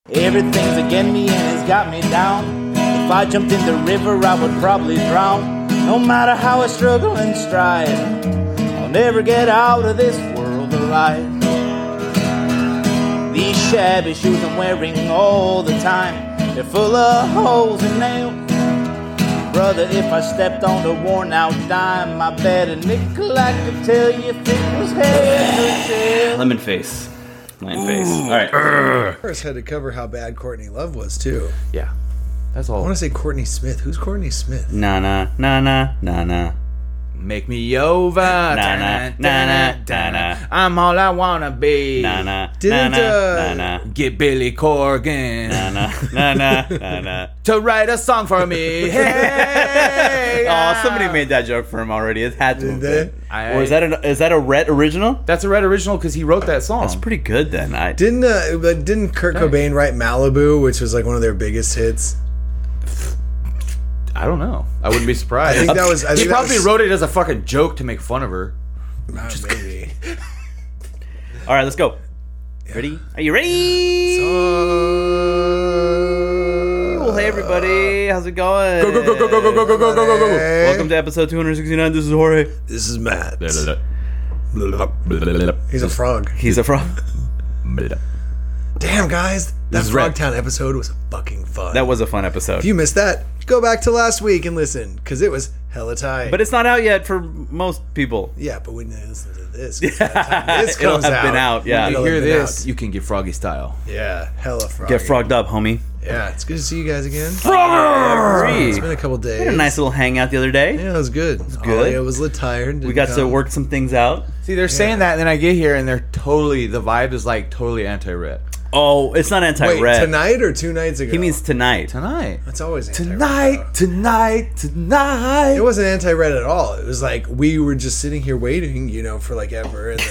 Everything's against me and it's got me down. If I jumped in the river, I would probably drown. No matter how I struggle and strive, I'll never get out of this world alive. These shabby shoes I'm wearing all the time, they're full of holes and nails. Brother, if I stepped on a worn out dime, I bet a nickel I could tell you if it was head or tail. Lemon face. Lemon face. All right. First had to cover how bad Courtney Love was too. Yeah, that's I all. want to say Courtney Smith. Who's Courtney Smith? Na na na na na na. Make me over. Na na na na na. I'm all I wanna be. Na na Didn't, na na. Get Billy Corgan Na na na na na. to write a song for me. Hey. Oh, somebody made that joke for him already. It had to. Did have they? been. Or is that a Rhett original? That's a Red original because he wrote that song. That's pretty good then. Didn't Kurt Cobain write Malibu, which was like one of their biggest hits? I don't know. I wouldn't be surprised. I think that was. He probably wrote it as a fucking joke to make fun of her. Maybe. All right, let's go. Ready? Are you ready? Well, hey everybody, how's it going? Go, go, go, go, go, go, go, go, go, go, go, go. Hey. Welcome to episode 269. This is Jorge. This is Matt. He's a frog. He's a frog. Damn, guys, that is Red. Frogtown episode was fucking fun. That was a fun episode. If you missed that, go back to last week and listen, because it was hella tight. But it's not out yet for most people. yeah, but when you listen to this, by the time this It'll comes have been out, yeah. When It'll you hear have been this, out. you can get Froggy style. Yeah, hella frog. Get frogged up, homie. Yeah, it's good to see you guys again. Frogger! It's been a couple days. We had a nice little hangout the other day. Yeah, it was good. It was good. I was a little tired. We got to work some things out. See, they're saying that, and then I get here, and they're totally, the vibe is like totally anti-red. Oh, it's not Wait, anti-red. tonight or 2 nights ago? He means tonight. Tonight. That's always anti-red. Tonight. It wasn't anti-red at all. It was like we were just sitting here waiting, for like ever, and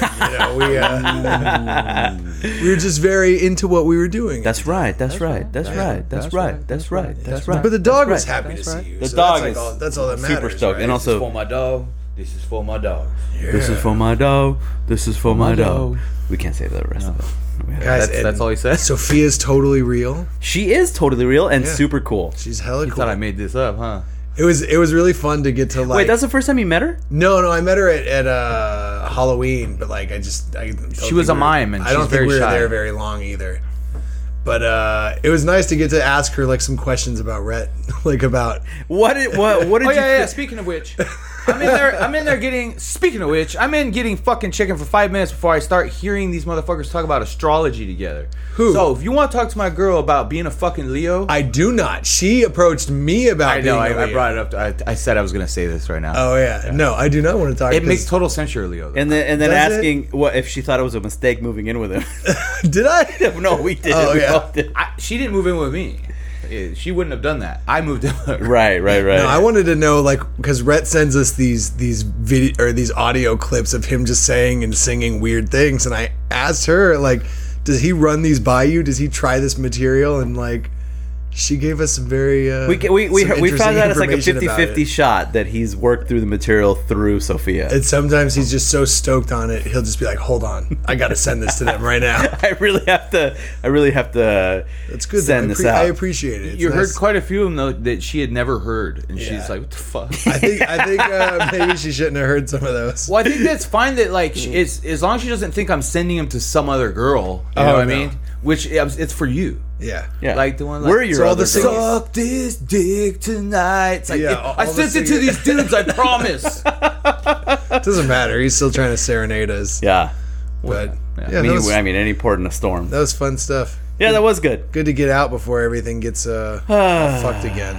then, we were just very into what we were doing. That's right. That's right. That's right. That's right. That's right. That's right. But the dog was That's happy to see you. The so dog that's is that's all that matters. super stoked, right? and also For my dog. This is for my dog. this is for my dog. This is for my dog. We can't say the rest of it. Guys, That's all he said. Sophia's totally real. She is totally real and Yeah. super cool. She's hella You cool. thought I made this up, huh? It was really fun to get to like. Wait, that's the first time you met her? No, I met her at Halloween, but like She was a mime, and I don't she's think very we were shy. there very long either. But it was nice to get to ask her like some questions about Rhett, like about. What did Oh you yeah. Speaking of which, I'm in there getting. Speaking of which, I'm in getting fucking chicken for 5 minutes before I start hearing these motherfuckers talk about astrology together. Who? So if you want to talk to my girl about being a fucking Leo, I do not. She approached me about. I know. being a I Leo. brought it up. I said I was gonna say this right now. Oh yeah. No, I do not want to talk. It makes total sense you're a Leo. Though. And then Does asking what if she thought it was a mistake moving in with him. Did I? No, we didn't. Oh, We yeah. both did. She didn't move in with me. She wouldn't have done that. I moved in with her. Right. No, I wanted to know, like, because Rhett sends us these video or these audio clips of him just saying and singing weird things, and I asked her, like, does he run these by you? Does he try this material? And like, she gave us some very We some found interesting out it's like a information about 50-50 it. shot that he's worked through the material through Sophia. And sometimes he's just so stoked on it, he'll just be like, "Hold on, I got to send this to them right now." I really have to That's good. send though. this out. I appreciate it. It's You nice. heard quite a few of them though that she had never heard, and Yeah. she's like, "What the fuck?" I think maybe she shouldn't have heard some of those. Well, I think that's fine. That like, it's as long as she doesn't think I'm sending him to some other girl. You know Oh, what I no. mean? Which it's for you. Yeah. Yeah. Like the one. Like, We're your So all other the girls. Suck this dick tonight. It's like, Yeah, I all the sent it to singing. these dudes. I promise. Doesn't matter. He's still trying to serenade us. Yeah. But Yeah. yeah, that was, Any port in a storm. that was fun stuff. Yeah, that was good. Good to get out before everything gets fucked again.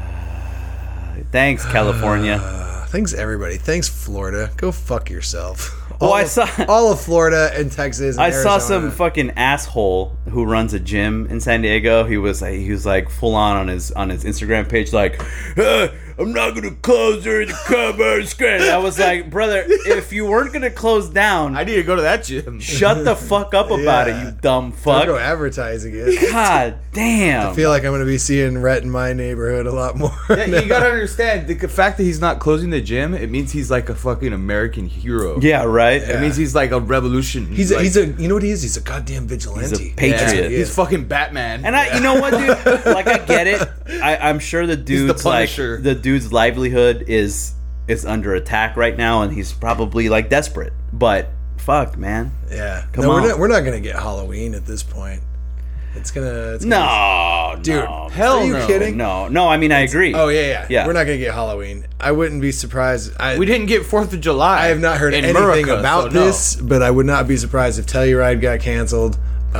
Thanks, California. Thanks everybody. Thanks Florida. Go fuck yourself. Oh, I saw all of Florida and Texas. And I saw Arizona. some fucking asshole who runs a gym in San Diego. He was like full on his Instagram page like, I'm not gonna close during the cover screen. I was like, brother, if you weren't gonna close down, I need to go to that gym. shut the fuck up about it, you dumb fuck. Don't go advertising it. God damn. I feel like I'm going to be seeing Rhett in my neighborhood a lot more. Yeah, you gotta understand the fact that he's not closing the gym. It means he's like a fucking American hero. Yeah, right. It means he's like a revolution. He's a you know what he is? He's a goddamn vigilante. He's a patriot. Yeah, he's fucking Batman. And you know what, dude? Like, I get it. I'm sure the dude's Punisher. the dude's livelihood is under attack right now, and he's probably like desperate. But fuck, man. Yeah. Come on. We're not gonna get Halloween at this point. It's gonna Dude, hell are you no. kidding? No, I mean, I agree. Oh yeah. Yeah. We're not gonna get Halloween. I wouldn't be surprised. We didn't get 4th of July. I have not heard in anything America, about so no. this, but I would not be surprised if Telluride got canceled.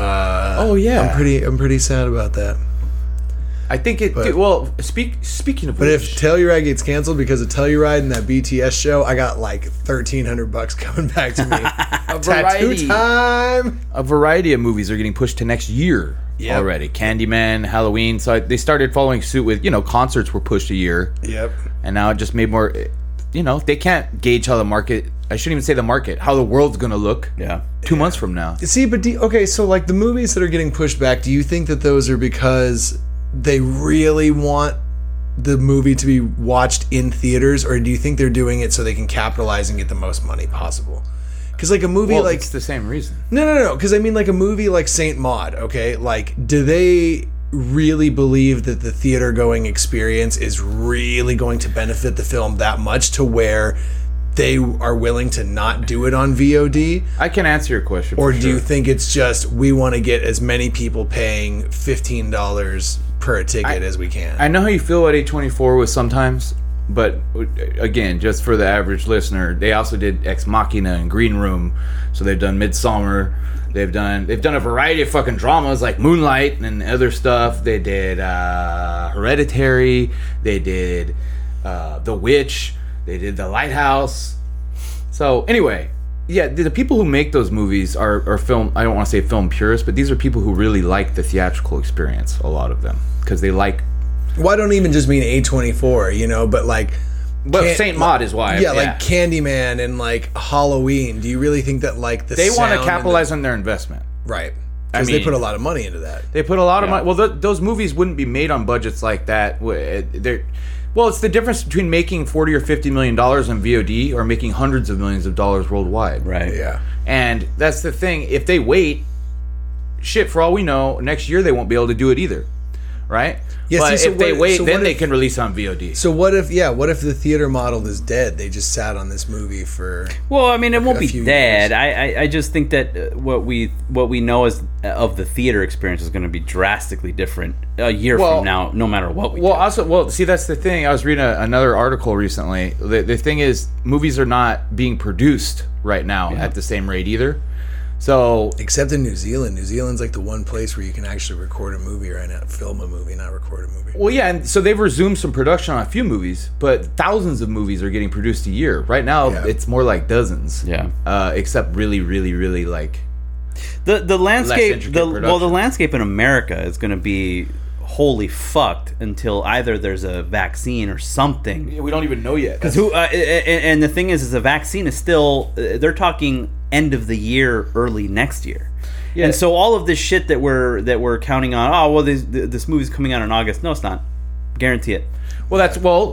Oh yeah. I'm pretty sad about that. I think it. But- Well, speaking of But which, if Telluride gets canceled because of Telluride and that BTS show, I got like $1,300 coming back to me. Tattoo time. a variety of movies are getting pushed to next year Yep. already. Candyman, Halloween. So they started following suit with, concerts were pushed a year. Yep. And now it just made more, they can't gauge how the market, I shouldn't even say the market, how the world's going to look Yeah. 2 months from now. See, but okay, so like the movies that are getting pushed back, do you think that those are because they really want the movie to be watched in theaters, or do you think they're doing it so they can capitalize and get the most money possible? Because like a movie like it's the same reason. no, because I mean like a movie like Saint Maud, okay, like do they really believe that the theater going experience is really going to benefit the film that much to where they are willing to not do it on VOD? I can answer your question. Or for do you sure. think it's just we want to get as many people paying $15 per ticket as we can? I know how you feel at A24 with sometimes, but again, just for the average listener, they also did Ex Machina and Green Room, so they've done Midsommar. They've done a variety of fucking dramas like Moonlight and other stuff. They did Hereditary. They did The Witch. They did The Lighthouse. So anyway, yeah, the people who make those movies are film. I don't want to say film purists, but these are people who really like the theatrical experience. A lot of them, because they like. Well, I don't even just mean A24, but like. But Saint Maud is why. Yeah, like Candyman and like Halloween. Do you really think that like they want to capitalize on their investment? Right. Because they put a lot of money into that. They put a lot of money. Well, those movies wouldn't be made on budgets like that. Well, it's the difference between making $40 or $50 million on VOD or making hundreds of millions of dollars worldwide. Right. Yeah. And that's the thing. If they wait, shit, for all we know, next year they won't be able to do it either. Right? Yeah, but see, so if they what- wait, so then what they if- can release on VOD. So what if the theater model is dead? They just sat on this movie for. Well, I mean, it won't a be few dead. years. I just think that what we know is of the theater experience is going to be drastically different a year from now, no matter what we do. See, that's the thing. I was reading another article recently. The thing is, movies are not being produced right now at the same rate either. So, Except in New Zealand. New Zealand's like the one place where you can actually record a movie right now. Film a movie, not record a movie. well, yeah, and so they've resumed some production on a few movies, but thousands of movies are getting produced a year. Right now, Yeah. it's more like dozens. Yeah. Except really, really, really like. The landscape, intricate the production. landscape in America is going to be wholly fucked until either there's a vaccine or something. We don't even know yet. Because and the thing is a vaccine is still they're talking end of the year, early next year. Yeah. And so all of this shit that we're counting on, this movie's coming out in August. No, it's not. Guarantee it. Well,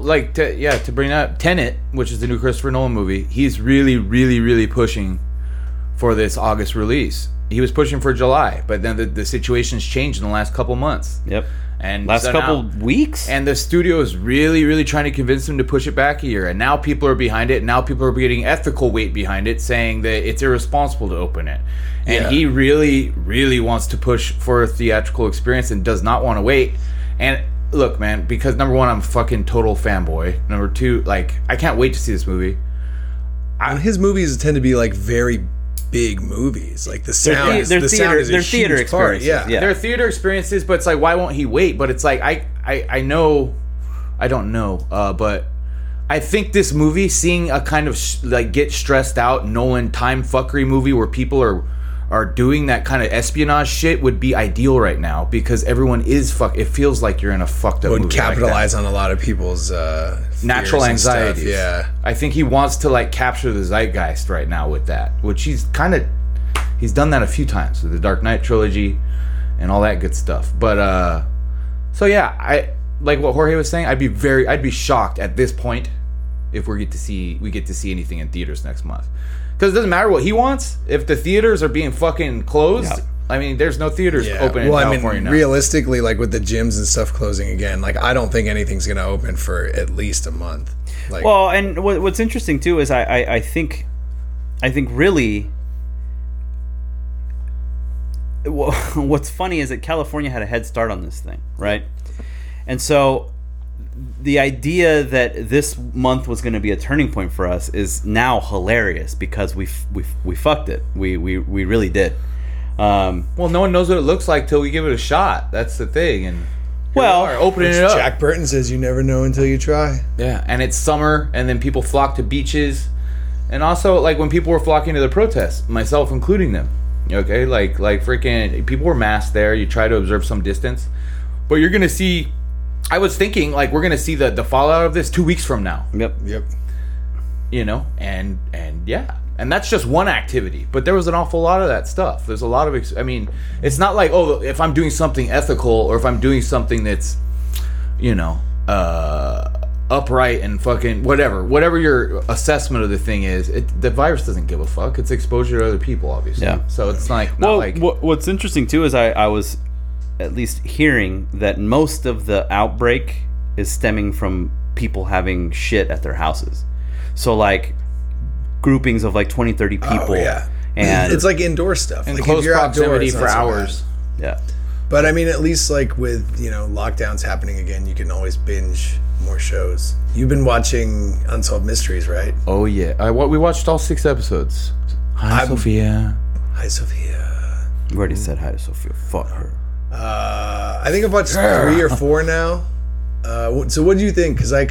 to bring up Tenet, which is the new Christopher Nolan movie. He's really, really, really pushing for this August release. He was pushing for July, but then the situation's changed in the last couple months. Yep. And Last so couple now- weeks. And the studio is really, really trying to convince him to push it back a year. And now people are behind it. And now people are getting ethical weight behind it, saying that it's irresponsible to open it. And Yeah. he really, really wants to push for a theatrical experience and does not want to wait. And look, man, because number one, I'm a fucking total fanboy. Number two, like, I can't wait to see this movie. And his movies tend to be like very big movies. Like the sound, they're the sound is a they're theater huge part. experiences, Yeah. yeah. They're theater experiences, but it's like, why won't he wait? But it's like, I know, I don't know, but I think this movie, seeing a kind of get stressed out Nolan time fuckery movie where people are doing that kind of espionage shit would be ideal right now, because everyone is it feels like you're in a fucked up Would movie. capitalize on a lot of people's natural fears and stuff, anxieties. yeah. I think he wants to like capture the zeitgeist right now with that, which he's done that a few times with the Dark Knight trilogy and all that good stuff. But so yeah, I like what Jorge was saying. I'd be shocked at this point if we get to see anything in theaters next month, because it doesn't matter what he wants. If the theaters are being fucking closed, I mean, there's no theaters open in California now. Realistically, like with the gyms and stuff closing again, like I don't think anything's going to open for at least a month. Like, well, and what's interesting too is I think really, what's funny is that California had a head start on this thing, right? And so the idea that this month was going to be a turning point for us is now hilarious because we fucked it. We really did. Well, no one knows what it looks like till we give it a shot. That's the thing. And well, opening it up. Jack Burton says you never know until you try. Yeah, and it's summer, and then people flock to beaches, and also like when people were flocking to the protests, myself including them. Okay, like freaking people were massed there. You try to observe some distance, but you're gonna see. I was thinking like we're gonna see the fallout of this 2 weeks from now. Yep. You know, and yeah. And that's just one activity, but there was an awful lot of that stuff. There's a lot of, I mean, it's not like, oh, if I'm doing something ethical or if I'm doing something that's, you know, upright and fucking whatever your assessment of the thing is, the virus doesn't give a fuck. It's exposure to other people, obviously. Yeah. So it's like, what's interesting too is I was at least hearing that most of the outbreak is stemming from people having shit at their houses. So like, groupings of like 20, 30 people. And it's like indoor stuff. In like close proximity outdoors, for hours. Yeah. But I mean, at least like with, you know, lockdowns happening again, you can always binge more shows. You've been watching Unsolved Mysteries, right? Oh, yeah. We watched all 6 episodes. Hi, Sophia. Hi, Sophia. You already said hi to Sophia. Fuck her. I think I've watched 3 or 4 now. So what do you think? Because I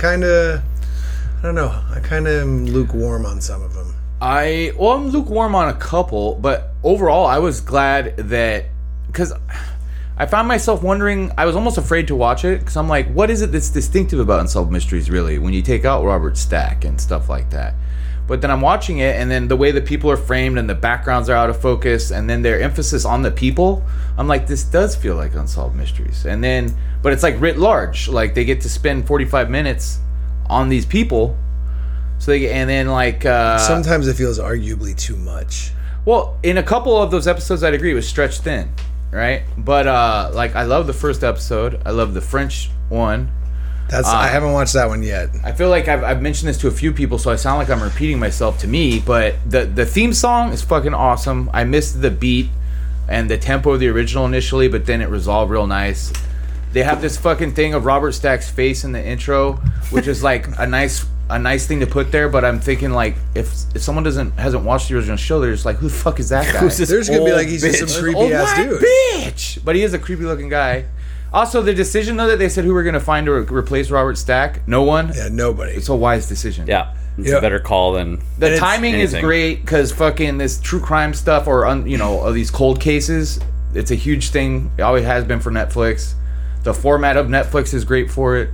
don't know. I kind of am lukewarm on some of them. I'm lukewarm on a couple, but overall, I was glad that, because I found myself wondering, I was almost afraid to watch it, because I'm like, what is it that's distinctive about Unsolved Mysteries, really, when you take out Robert Stack and stuff like that? But then I'm watching it, and then the way the people are framed, and the backgrounds are out of focus, and then their emphasis on the people, I'm like, this does feel like Unsolved Mysteries. And then, but it's like writ large, like they get to spend 45 minutes on these people, so they, and then like sometimes it feels arguably too much. Well, in a couple of those episodes, I'd agree it was stretched thin, right? But like I love the first episode. I love the French one. I haven't watched that one yet. I feel like I've mentioned this to a few people, so I sound like I'm repeating myself to me. But the theme song is fucking awesome. I missed the beat and the tempo of the original initially, but then it resolved real nice. They have this fucking thing of Robert Stack's face in the intro, which is like a nice thing to put there. But I'm thinking like if someone hasn't watched the original show, they're just like, who the fuck is that guy? There's gonna be like he's just some creepy ass dude. Bitch, but he is a creepy looking guy. Also, the decision though that they said who we're gonna find to replace Robert Stack, no one. Yeah, nobody. It's a wise decision. Yeah. It's a better call than the timing is great because fucking this true crime stuff or these cold cases. It's a huge thing. It always has been for Netflix. The format of Netflix is great for it.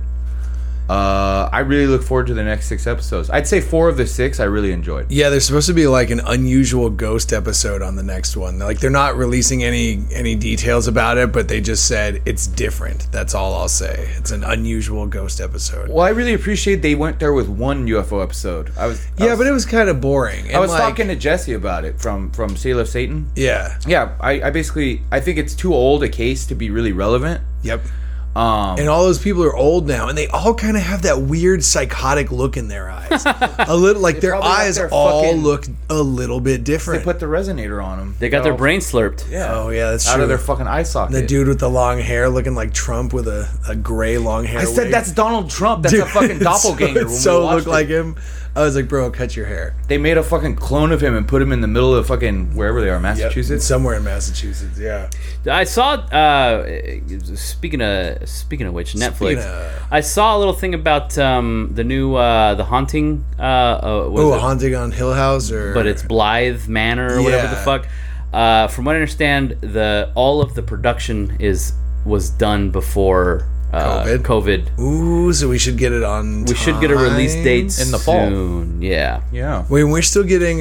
I really look forward to the next 6 episodes. I'd say 4 of the 6 I really enjoyed. Yeah, there's supposed to be like an unusual ghost episode on the next one. Like they're not releasing any details about it, but they just said it's different. That's all I'll say. It's an unusual ghost episode. Well, I really appreciate they went there with one UFO episode. But it was kind of boring. I was talking to Jesse about it from Sale of Satan. Yeah. Yeah, I think it's too old a case to be really relevant. Yep. And all those people are old now, and they all kind of have that weird psychotic look in their eyes. A little like their eyes all look a little bit different. They put the resonator on them. They got their brain slurped. Yeah. Oh yeah, that's out true. of their fucking eye socket. The dude with the long hair, looking like Trump with a gray long hair. I said that's Donald Trump. That's a fucking doppelganger. So looked like him. I was like, bro, cut your hair. They made a fucking clone of him and put him in the middle of fucking wherever they are, Massachusetts. Yep, somewhere in Massachusetts. Yeah. I saw. Speaking of which, Netflix. I saw a little thing about the new The Haunting. Haunting on Hill House, but it's Blythe Manor or whatever the fuck. From what I understand, all of the production was done before COVID. Ooh, so we should get it on. We should get a release date In the fall. soon. Yeah. Yeah. Wait, we're still getting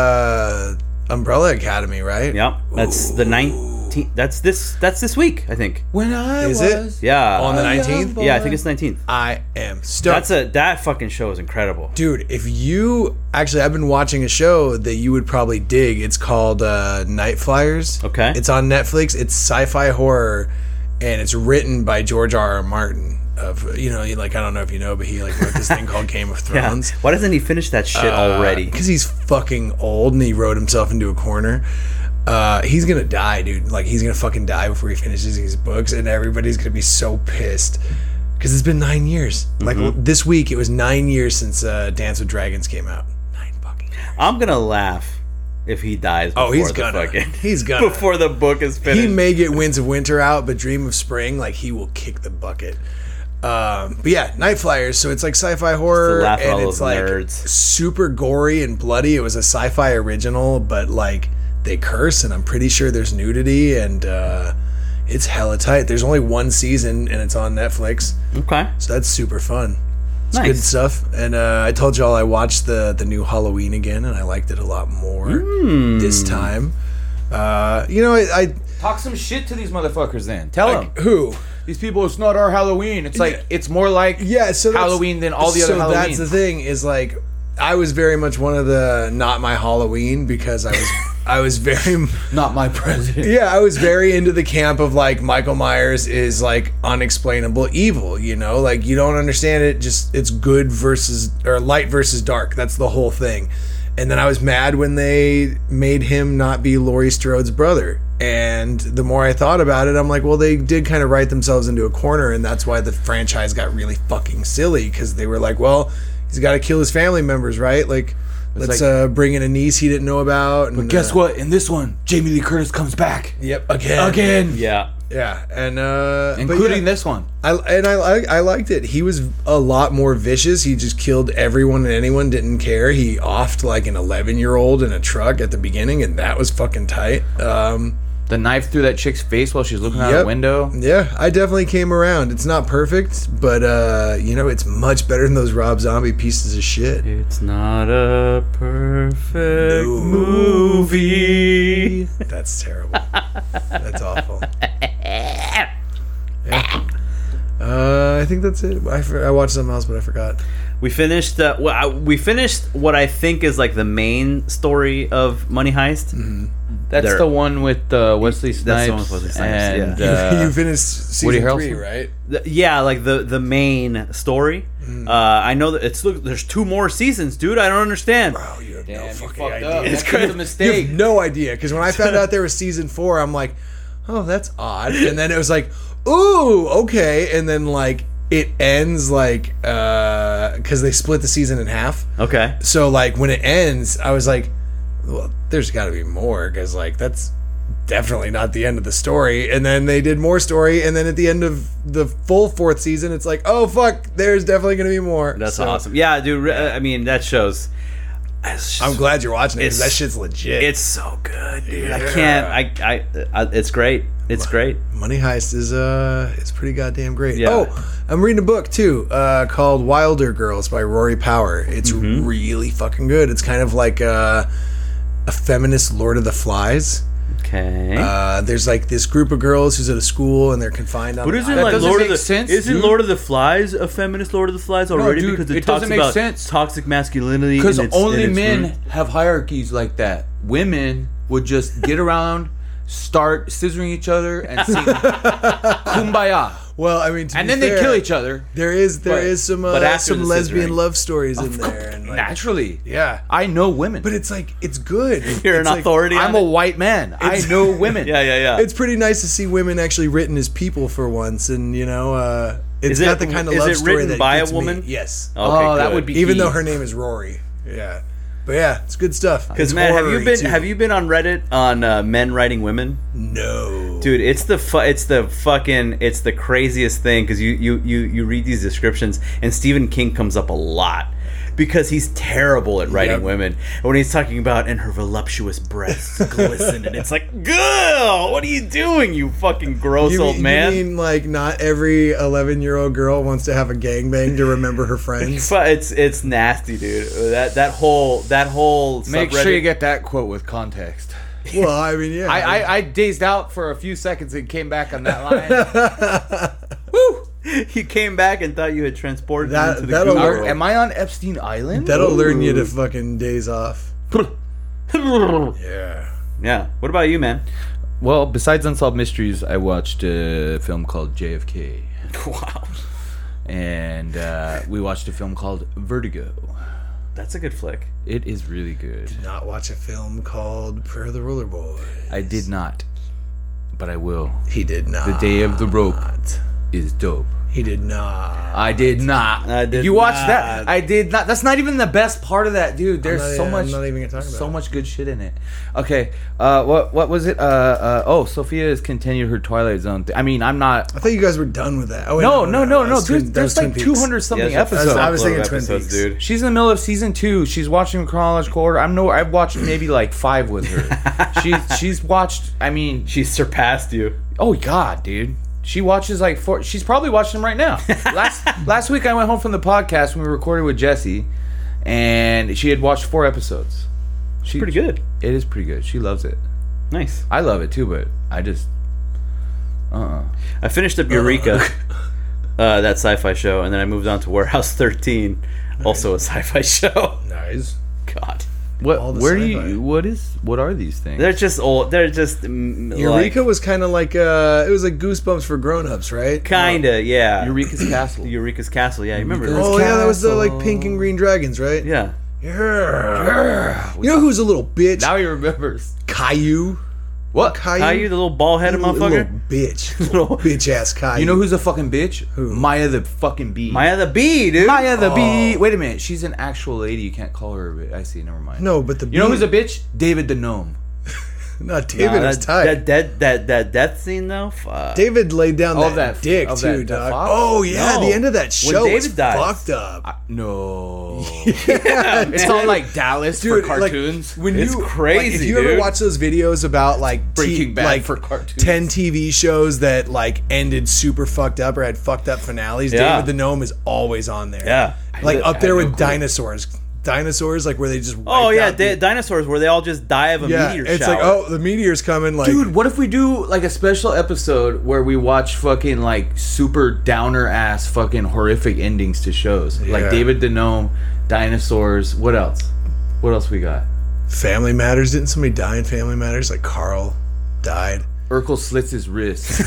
Umbrella Academy, right? Yep. That's the 19th. That's this week, I think. When I Is it? Yeah. On the 19th? Yeah, I think it's 19th. I am stoked. That fucking show is incredible. Dude, if you actually, I've been watching a show that you would probably dig. It's called Night Flyers. Okay. It's on Netflix. It's sci-fi horror, and it's written by George R.R. Martin. Of I don't know if you know, but he wrote this thing called Game of Yeah. Thrones. Why doesn't he finish that shit already? Because he's fucking old and he wrote himself into a corner. He's gonna die, dude. He's gonna fucking die before he finishes these books, and everybody's gonna be so pissed because it's been 9 years. This week, it was 9 years since Dance with Dragons came out. 9 fucking years. I'm gonna laugh if he dies. Oh, he's before the gonna. fucking- He's gonna. before the book is finished. He may get Winds of Winter out, but Dream of Spring, he will kick the bucket. But yeah, Night Flyers. So it's sci-fi horror, laugh at all and it's those nerds. super gory and bloody. It was a sci-fi original, but they curse, and I'm pretty sure there's nudity, and it's hella tight. There's only one season, and it's on Netflix, Okay. so that's super fun. It's Nice. good stuff. And I told y'all I watched the new Halloween again, and I liked it a lot more this time. I Talk some shit to these motherfuckers then. Tell them. who. These people, it's not our Halloween. It's it's more like Yeah, so that's- Halloween than all the other Halloweens. That's the thing is I was very much one of the not my Halloween because I was very Not my president. I was very into the camp of Michael Myers is unexplainable evil, you don't understand it, just it's good versus or light versus dark. That's the whole thing. And then I was mad when they made him not be Laurie Strode's brother. And the more I thought about it, I'm like, well, they did kind of write themselves into a corner, and that's why the franchise got really fucking silly, because they were like, well, he's got to kill his family members, right? Let's bring in a niece he didn't know about. And, But guess what? In this one, Jamie Lee Curtis comes back. Yep, again. Yeah. Yeah, and Including this one. I liked it. He was a lot more vicious. He just killed everyone and anyone, didn't care. He offed an 11-year-old in a truck at the beginning, and that was fucking tight. The knife through that chick's face while she's looking out Yep. a window. Yeah, I definitely came around. It's not perfect, but it's much better than those Rob Zombie pieces of shit. It's not a perfect movie. That's terrible. That's awful. Yeah. I think that's it. I watched something else, but I forgot. We finished. We finished what I think is the main story of Money Heist. That's There- the one with Wesley Snipes. That's the one with Wesley Snipes, and, yeah. You finished Woody season 3, Harrelson? right? The main story. I know that there's 2 more seasons, dude. I don't understand. Oh, you have no Damn, you fucking fucked idea. up. It's That's crazy. a You mistake. have no idea, because when I found out there was season 4, I'm like, oh, that's odd. And then it was ooh, okay. And then it ends because they split the season in half. Okay. So when it ends, I was like, well, there's got to be more, because that's definitely not the end of the story. And then they did more story, and then at the end of the full 4th season, it's oh fuck, there's definitely going to be more. That's So, awesome. Yeah, dude. I mean, that shows. I'm glad you're watching it, because that It's- shit's legit. It's so good, dude. I Yeah. can't. It's great. It's great. Money Heist is it's pretty goddamn great. Yeah. Oh, I'm reading a book too, called Wilder Girls by Rory Power. It's really fucking good. It's kind of like a feminist Lord of the Flies. Okay. There's this group of girls who's at a school and they're confined on. But an isn't island. doesn't Lord of make the sense, Isn't dude. Lord of the Flies a feminist Lord of the Flies already? dude, because it it talks doesn't make about sense. toxic masculinity. Because in its- only in its men root. have hierarchies like that. Women would just get around, start scissoring each other, and sing "Kumbaya," Well, I mean, to and be then they fair, kill each other. There is But- some but after some the lesbian scissoring. love stories in there, and Naturally, yeah. I know women. But it's it's good. You're an It's authority. I'm on a it? white man. I know women. Yeah. It's pretty nice to see women actually written as people for once, and it's Is it- got the kind of is love it story written that by a gets me. woman? Yes. Okay, Oh, that good. would be Even key. though her name is Rory. Yeah. But yeah, it's good stuff. Because It's man, horror-y, too. have you been on Reddit on men writing women? No. Dude, it's the craziest thing because you read these descriptions and Stephen King comes up a lot. because he's terrible at writing Yep. women. And when he's talking about and her voluptuous breasts glisten, and it's like, girl, what are you doing, you fucking gross old man? You mean like not every 11-year-old girl wants to have a gangbang to remember her friends? But it's nasty, dude. That whole Make subreddit- sure you get that quote with context. Well, I mean, yeah. I dazed out for a few seconds and came back on that line. Woo! You came back and thought you had transported That- into the that'll Google work. world. Am I on Epstein Island? That'll learn you to fucking days off. Yeah. Yeah. What about you, man? Well, besides Unsolved Mysteries, I watched a film called JFK. Wow. And we watched a film called Vertigo. That's a good flick. It is really good. Not watch a film called Prayer of the Roller Boy. I did not, but I will. He did not. The Day of the Rope is dope. He did not. I did not. I did you watched not. that? I did not. That's not even the best part of that, dude. There's I'm not- so I'm much. not even gonna talk about so it. much good shit in it. Okay. What was it? Sophia has continued her Twilight Zone. I mean, I'm not. I thought you guys were done with that. Oh, wait, No. that's Twin- There's that's like Twin Peaks. 200 something Yeah, episodes. I was thinking upload Twin episodes, Peaks. dude. She's in the middle of season 2. She's watching chronological order. I've watched maybe like 5 with her. She's watched. I mean, She surpassed you. oh god, dude. She watches like 4. She's probably watching them right now. Last week I went home from the podcast when we recorded with Jesse, and she had watched 4 episodes. She's Pretty good. It is pretty good. She loves it. Nice. I love it too, but I just I finished up Eureka, that sci-fi show, and then I moved on to Warehouse 13, also a sci-fi show. Nice. God. All the where do sci-fi. you what are these things? They're just old. They're just Eureka was kind of like it was like Goosebumps for grown-ups, right? Kinda, yeah. Eureka's Castle. Eureka's Castle, yeah. You remember Eureka's this? Oh yeah, that was the Castle. like pink and green dragons, right? Yeah. Yeah. You know who's a little bitch? Now he remembers. Caillou. What? Caillou, the little ball-headed motherfucker? Little bitch. Little bitch ass Caillou. You know who's a fucking bitch? Who? Maya the fucking Bee. Maya the Bee, dude. Maya the Bee. Wait a minute. She's an actual lady. You can't call her a bitch. I see. Never mind. No, but the You know bee- who's a bitch? David the Gnome. No, David Nah, was tight. that death scene, though? Fuck. David laid down Oh, that that- dick of too, that dog. fox? Oh yeah, No. the end of that show When was David dies. fucked up. No. Yeah, It's on like Dallas dude, for cartoons. Like, when It's you, crazy, Like, if you ever dude. watch those videos about like Breaking Bad like for cartoons. 10 TV shows that like ended super fucked up or had fucked up finales, Yeah. David the Gnome is always on there. Yeah. like up there I had with no clue. dinosaurs, like where they just Oh, wiped yeah, out the- dinosaurs where they all just die of a yeah. meteor It's shower. like, oh, the meteor's coming. Like, Dude, what if we do like a special episode where we watch fucking like super downer ass fucking horrific endings to shows? Yeah. Like David the Gnome, dinosaurs. What else? What else we got? Family Matters. Didn't somebody die in Family Matters? Like Carl died. Urkel slits his wrist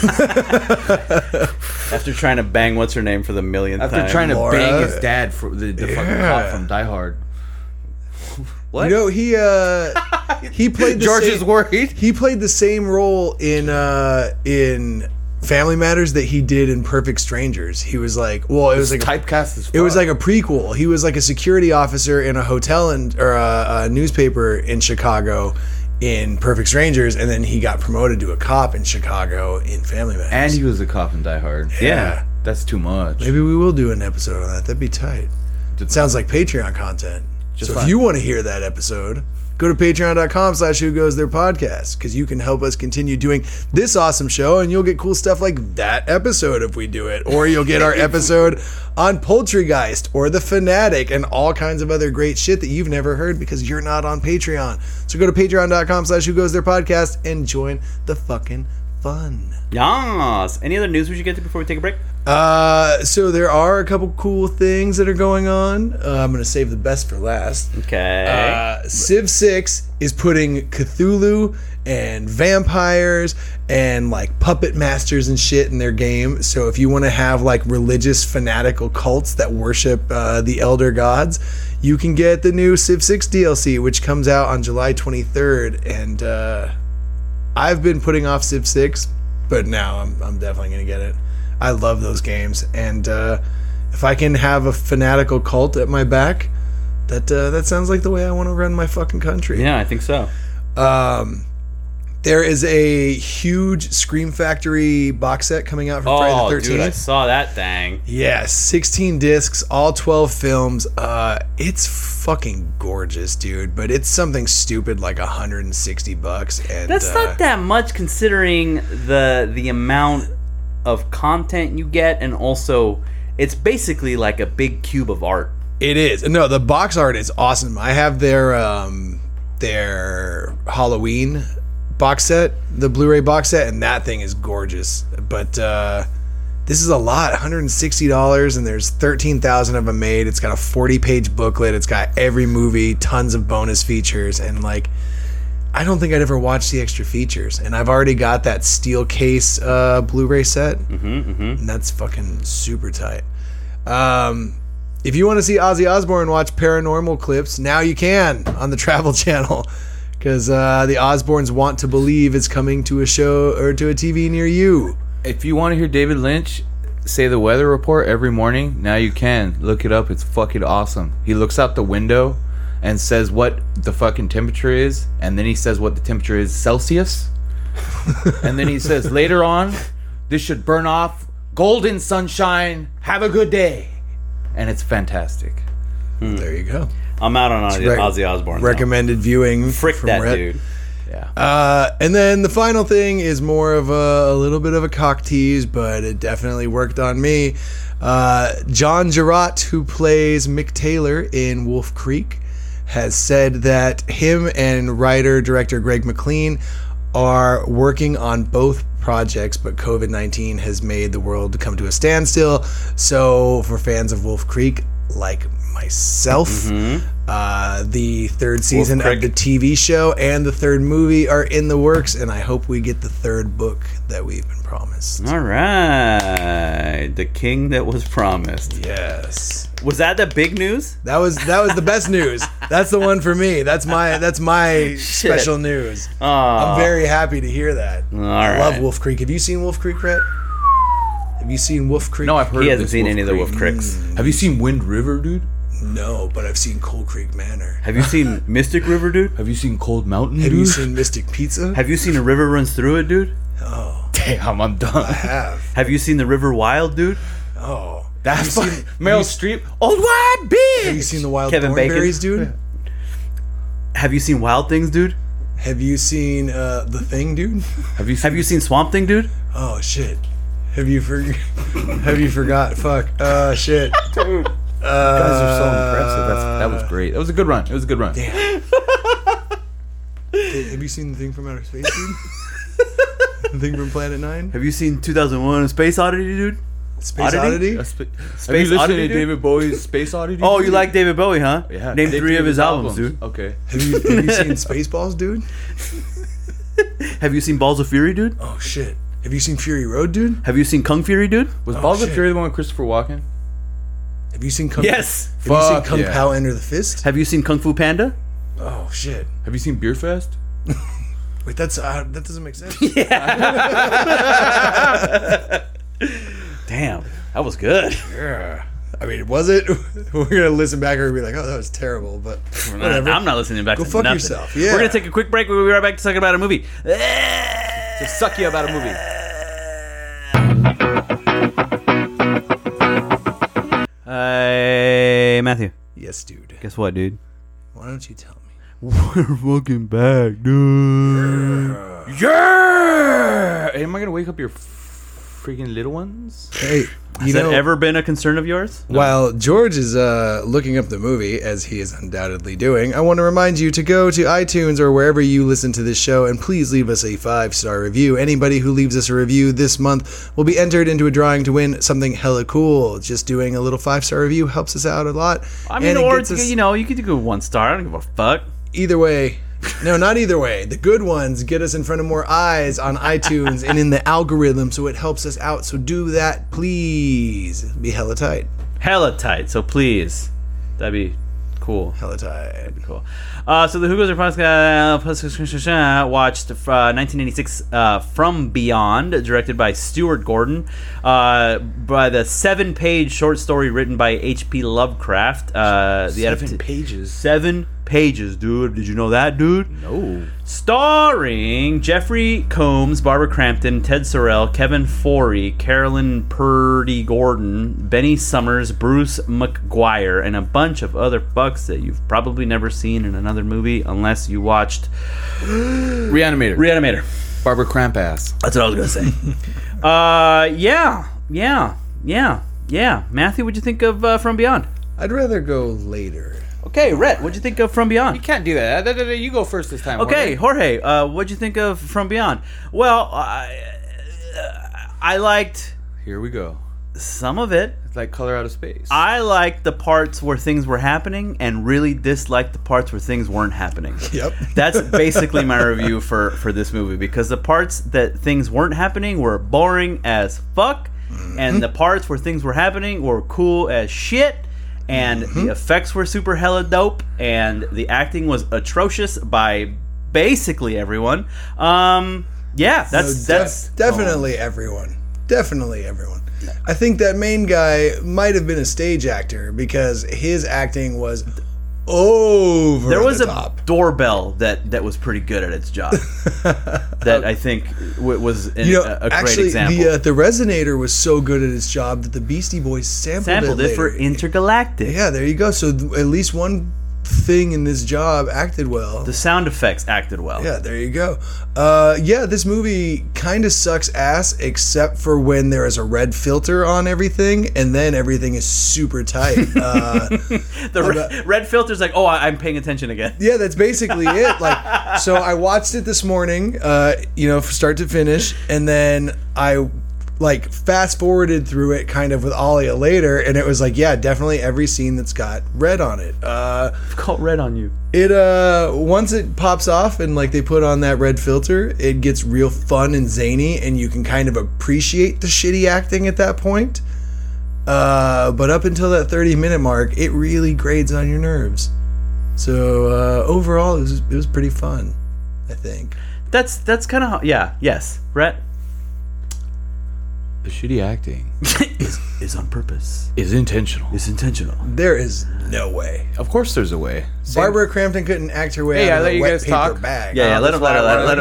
After trying to bang what's her name for the millionth after time. trying to Laura. bang his dad for the fucking Yeah. cop from Die Hard. What? You know, he played the George same, is worried. He played the same role in Family Matters that he did in Perfect Strangers. He was like, well, it was like typecast as fuck. it was like a prequel. He was like a security officer in a hotel or a newspaper in Chicago in Perfect Strangers, and then he got promoted to a cop in Chicago in Family Matters. and he was a cop in Die Hard. Yeah. That's too much. Maybe we will do an episode on that. That'd be tight. It sounds like Patreon content. Just So if fine. you want to hear that episode, go to patreon.com/whogoestherepodcast because you can help us continue doing this awesome show and you'll get cool stuff like that episode if we do it. Or you'll get our episode on Poultrygeist or The Fanatic and all kinds of other great shit that you've never heard because you're not on Patreon. So go to patreon.com/whogoestherepodcast and join the fucking fun. Yas. Any other news we should get to before we take a break? So there are a couple cool things that are going on. I'm going to save the best for last. Okay. Civ 6 is putting Cthulhu and vampires and like puppet masters and shit in their game. So if you want to have like religious fanatical cults that worship the elder gods, you can get the new Civ 6 DLC, which comes out on July 23rd. And I've been putting off Civ 6, but now I'm definitely going to get it. I love those games, and if I can have a fanatical cult at my back, that sounds like the way I want to run my fucking country. yeah, I think so. There is a huge Scream Factory box set coming out for Friday the 13th. Dude, I saw that thing. Yeah, 16 discs, all 12 films. It's fucking gorgeous, dude. But it's something stupid like $160, and That's not that much considering the amount of content you get, and also it's basically like a big cube of art. It is. No, the box art is awesome. I have their Halloween box set, the Blu-ray box set, and that thing is gorgeous. But this is a lot, $160, and there's 13,000 of them made. It's got a 40-page booklet. It's got every movie, tons of bonus features, and like, I don't think I'd ever watch the extra features. And I've already got that steel case Blu-ray set, and that's fucking super tight. If you want to see Ozzy Osbourne watch paranormal clips, now you can on the Travel Channel, because the Osbournes Want to Believe is coming to a show or to a TV near you. If you want to hear David Lynch say the weather report every morning, now you can. Look it up. It's fucking awesome. He looks out the window and says what the fucking temperature is, and then he says what the temperature is Celsius. And then he says, later on, this should burn off, golden sunshine, have a good day. And it's fantastic. There you go. I'm out on Ozzy Osbourne. Recommended viewing. Frick from that Rhett. dude. Yeah. And then the final thing is more of a little bit of a cock tease, but it definitely worked on me. John Jarratt, who plays Mick Taylor in Wolf Creek, has said that him and writer-director Greg McLean are working on both projects, but COVID-19 has made the world come to a standstill. So for fans of Wolf Creek, like myself, the third season of the TV show and the third movie are in the works, and I hope we get the third book that we've been promised. All right, the king that was promised. Yes. Was that the big news? That was the best news. That's the one for me. That's my special news. I'm very happy to hear that. I love Wolf Creek. Have you seen Wolf Creek, Rhett? Have you seen Wolf Creek? No, I've heard He of hasn't this seen Wolf any of the Creek. Wolf Creeks. Have you seen Wind River, dude? No, but I've seen Cold Creek Manor. Have you seen Mystic River, dude? Have you seen Cold Mountain, Have dude? you seen Mystic Pizza? Have you seen A River Runs Through It, dude? Oh, Damn, I'm done. I have. Have you seen The River Wild, dude? Oh, That's Have you seen- Meryl Streep. Old white bitch. have you seen the Wild Kevin Bacon? Thornberries, dude? Have you seen Wild Things, dude? Have you seen The Thing, dude? Have you seen Swamp Thing, dude? Oh shit. Have you forgot? Fuck. Shit. Dude. You guys are so impressive. That was great. That was a good run. It was a good run. Damn. Have you seen The Thing from Outer Space, dude? The Thing from Planet 9? Have you seen 2001: A Space Oddity, dude? Space Oddity? Have you Space listened Oddity, to dude? David Bowie's Space Oddity? Oh, dude? you like David Bowie, huh? Yeah. Name 3 of his albums, dude. Okay. Have you seen Spaceballs, dude? Have you seen Balls of Fury, dude? Oh shit. Have you seen Fury Road, dude? Have you seen Kung Fury, dude? Was Oh, Balls of shit. Fury the one with Christopher Walken? Have you seen Kung Yes. Have you seen Fuck Kung yeah. Pao Enter the Fist? Have you seen Kung Fu Panda? Oh shit. Have you seen Beer Fest? Wait, that doesn't make sense. Damn, that was good. Yeah. I mean, was it? We're gonna listen back and be like, "Oh, that was terrible," but whatever. I'm not listening back Go to fuck nothing. yourself. Yeah. We're going to take a quick break. We'll be right back to talk about a movie. To suck you about a movie. Hey, Matthew. Yes, dude. Guess what, dude? Why don't you tell me? We're fucking back, dude. Yeah! Hey, am I gonna wake up your freaking little ones? Hey, Has that ever been a concern of yours? While George is looking up the movie, as he is undoubtedly doing, I want to remind you to go to iTunes or wherever you listen to this show and please leave us a 5-star review. Anybody who leaves us a review this month will be entered into a drawing to win something hella cool. Just doing a little 5-star review helps us out a lot. I mean, and it or gets us- you could go 1 star. I don't give a fuck. Either way. No, not either way. The good ones get us in front of more eyes on iTunes and in the algorithm, so it helps us out. So do that, please. Be hella tight. Hella tight. So please, that'd be cool. Hella tight. Cool. So the Who Goes There podcast watched 1986 From Beyond, directed by Stuart Gordon, by the 7-page short story written by H.P. Lovecraft. The 7 pages. 7 pages, dude. Did you know that, dude? No. Starring Jeffrey Combs, Barbara Crampton, Ted Sorrell, Kevin Forey, Carolyn Purdy Gordon, Benny Summers, Bruce McGuire, and a bunch of other fucks that you've probably never seen in another movie unless you watched Reanimator. Barbara Crampass. That's what I was gonna say. Yeah. Matthew, what'd you think of From Beyond? I'd rather go later. Okay, Rhett, what'd you think of From Beyond? You can't do that. You go first this time. Okay, Jorge, what'd you think of From Beyond? Well, I liked Here we go. some of it. It's like Color Out of Space. I liked the parts where things were happening and really disliked the parts where things weren't happening. Yep. That's basically my review for this movie, because the parts that things weren't happening were boring as fuck, and the parts where things were happening were cool as shit, and the effects were super hella dope, and the acting was atrocious by basically everyone. That's Definitely everyone. Definitely everyone. I think that main guy might have been a stage actor because his acting was over There was the a top. doorbell that was pretty good at its job. That I think was a great actually, example. the Resonator was so good at its job that the Beastie Boys sampled it for later. Intergalactic. Yeah, there you go. So at least one thing in this job acted well. The sound effects acted well. Yeah, there you go. This movie kind of sucks ass except for when there is a red filter on everything, and then everything is super tight. The red filter's like, oh, I'm paying attention again. Yeah, that's basically it. Like, so I watched it this morning, start to finish, and then I fast forwarded through it kind of with Alia later, and it was like, yeah, definitely every scene that's got red on it. I've caught red on you. It once it pops off and they put on that red filter, it gets real fun and zany, and you can kind of appreciate the shitty acting at that point. But up until that 30-minute mark, it really grades on your nerves. So overall, it was pretty fun, I think. That's kind of yes, Rhett. The shitty acting is on purpose. is intentional. It's intentional. There is no way. Of course, there's a way. Barbara Crampton couldn't act her way Hey, I out of let a you wet guys paper talk. bag. Yeah, let him.